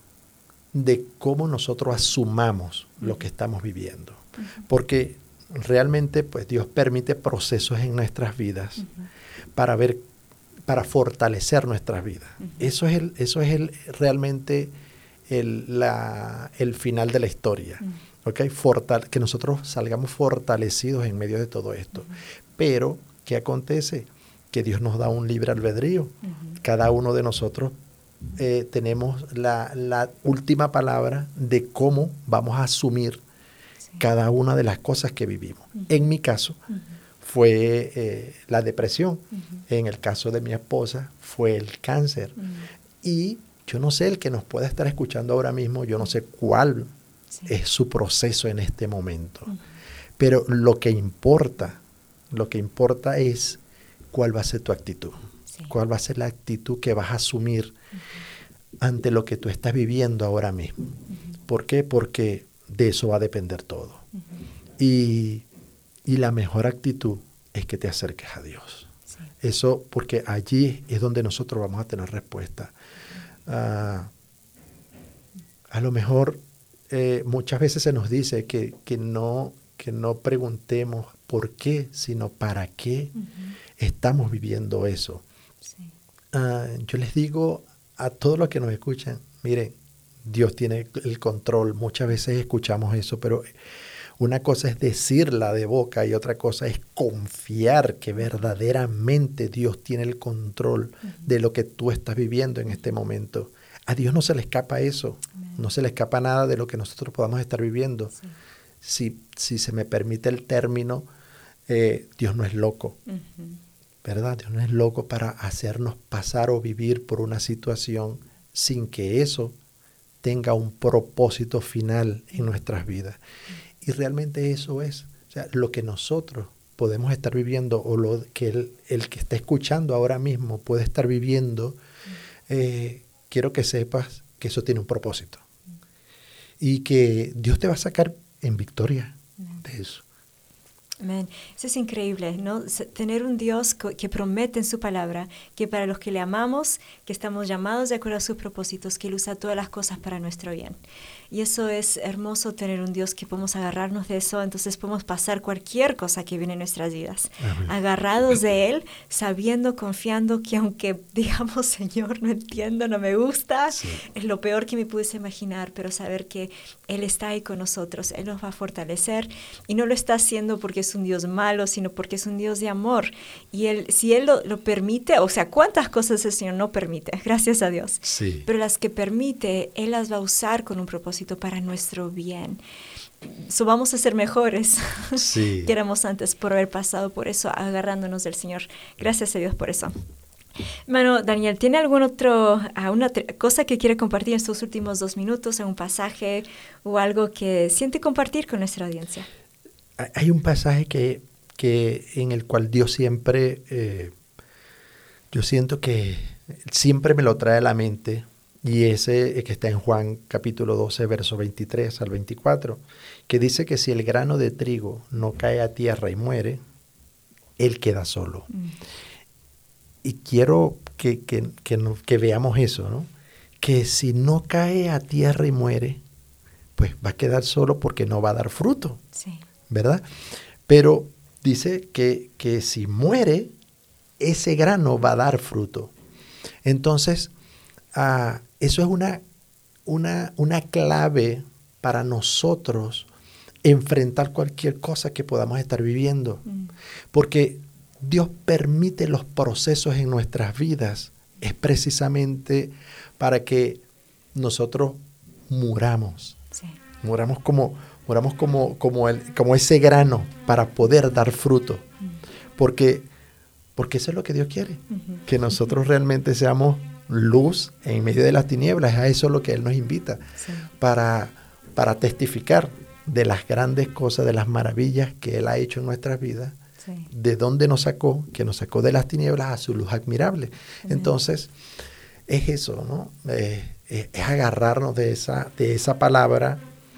Speaker 8: de cómo nosotros asumamos uh-huh. lo que estamos viviendo. Uh-huh. Porque realmente pues, Dios permite procesos en nuestras vidas uh-huh. para ver, para fortalecer nuestras vidas. Uh-huh. Eso es el, eso es el realmente El, la, el final de la historia, mm. ¿okay? Fortal, que nosotros salgamos fortalecidos en medio de todo esto. Mm. Pero, ¿qué acontece? Que Dios nos da un libre albedrío. Mm. Cada uno de nosotros eh, tenemos la, la última palabra de cómo vamos a asumir sí. cada una de las cosas que vivimos. Uh-huh. En mi caso, uh-huh. fue eh, la depresión. Uh-huh. En el caso de mi esposa, fue el cáncer. Uh-huh. Y yo no sé, el que nos pueda estar escuchando ahora mismo, yo no sé cuál sí. es su proceso en este momento. Uh-huh. Pero lo que importa, lo que importa es cuál va a ser tu actitud. Sí. Cuál va a ser la actitud que vas a asumir uh-huh. ante lo que tú estás viviendo ahora mismo. Uh-huh. ¿Por qué? Porque de eso va a depender todo. Uh-huh. Y, y la mejor actitud es que te acerques a Dios. Sí. Eso, porque allí es donde nosotros vamos a tener respuesta. Uh, a lo mejor eh, muchas veces se nos dice que, que, no, que no preguntemos por qué, sino para qué uh-huh. estamos viviendo eso. Sí. Uh, yo les digo a todos los que nos escuchan, miren, Dios tiene el control. Muchas veces escuchamos eso, pero una cosa es decirla de boca y otra cosa es confiar que verdaderamente Dios tiene el control uh-huh. de lo que tú estás viviendo en este momento. A Dios no se le escapa eso. Amén. No se le escapa nada de lo que nosotros podamos estar viviendo. Sí. Si, si se me permite el término, eh, Dios no es loco. Uh-huh. ¿Verdad? Dios no es loco para hacernos pasar o vivir por una situación sin que eso tenga un propósito final en nuestras vidas. Y realmente eso es, o sea, lo que nosotros podemos estar viviendo o lo que el, el que está escuchando ahora mismo puede estar viviendo, eh, quiero que sepas que eso tiene un propósito. Y que Dios te va a sacar en victoria de eso.
Speaker 1: Amén. Eso es increíble, ¿no? Tener un Dios que promete en su palabra que para los que le amamos, que estamos llamados de acuerdo a sus propósitos, que Él usa todas las cosas para nuestro bien. Y eso es hermoso, tener un Dios que podemos agarrarnos de eso, entonces podemos pasar cualquier cosa que viene en nuestras vidas. Amén. Agarrados de Él, sabiendo, confiando que aunque digamos, Señor, no entiendo, no me gusta, sí. es lo peor que me pudiese imaginar, pero saber que Él está ahí con nosotros, Él nos va a fortalecer y no lo está haciendo porque es un Dios malo, sino porque es un Dios de amor. Y Él, si Él lo, lo permite, o sea, ¿cuántas cosas el Señor no permite? Gracias a Dios.
Speaker 8: Sí.
Speaker 1: Pero las que permite, Él las va a usar con un propósito para nuestro bien. So, vamos a ser mejores sí. que éramos antes por haber pasado por eso, agarrándonos del Señor. Gracias a Dios por eso. Hermano Daniel, ¿tiene alguna otro, una cosa que quiere compartir en estos últimos dos minutos, en un pasaje o algo que siente compartir con nuestra audiencia?
Speaker 8: Hay un pasaje que, que en el cual Dios siempre, eh, yo siento que siempre me lo trae a la mente, y ese que está en Juan capítulo doce, verso veintitrés al veinticuatro, que dice que si el grano de trigo no cae a tierra y muere, él queda solo. Mm. Y quiero que, que, que, no, que veamos eso, ¿no? Que si no cae a tierra y muere, pues va a quedar solo porque no va a dar fruto.
Speaker 1: Sí.
Speaker 8: ¿Verdad? Pero dice que, que si muere, ese grano va a dar fruto. Entonces, uh, eso es una, una, una clave para nosotros enfrentar cualquier cosa que podamos estar viviendo. Mm. Porque Dios permite los procesos en nuestras vidas, es precisamente para que nosotros muramos.
Speaker 1: Sí.
Speaker 8: Muramos como... Oramos como, como, el, como ese grano para poder dar fruto. Porque, porque eso es lo que Dios quiere. Uh-huh. Que nosotros realmente seamos luz en medio de las tinieblas. A eso es lo que Él nos invita. Sí. Para, para testificar de las grandes cosas, de las maravillas que Él ha hecho en nuestras vidas. Sí. De dónde nos sacó, que nos sacó de las tinieblas a su luz admirable. Uh-huh. Entonces, es eso, ¿no? Eh, es, es agarrarnos de esa, de esa palabra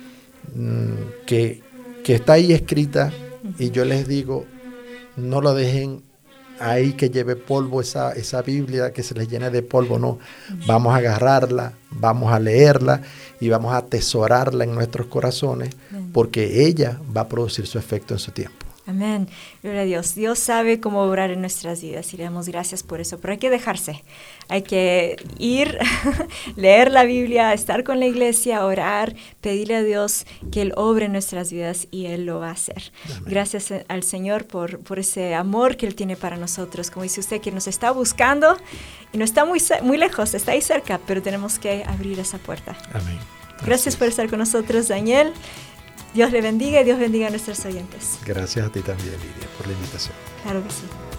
Speaker 8: Que, que está ahí escrita, y yo les digo, no lo dejen ahí que lleve polvo esa, esa Biblia, que se les llene de polvo, no. Vamos a agarrarla, vamos a leerla y vamos a atesorarla en nuestros corazones, porque ella va a producir su efecto en su tiempo.
Speaker 1: Amén. Gloria a Dios. Dios sabe cómo obrar en nuestras vidas y le damos gracias por eso. Pero hay que dejarse. Hay que ir, leer la Biblia, estar con la iglesia, orar, pedirle a Dios que Él obre en nuestras vidas y Él lo va a hacer. Amén. Gracias al Señor por, por ese amor que Él tiene para nosotros. Como dice usted, que nos está buscando y no está muy, muy lejos, está ahí cerca, pero tenemos que abrir esa puerta.
Speaker 8: Amén.
Speaker 1: Gracias, Gracias por estar con nosotros, Daniel. Dios le bendiga y Dios bendiga a nuestros oyentes.
Speaker 8: Gracias a ti también, Lidia, por la invitación.
Speaker 1: Claro que sí.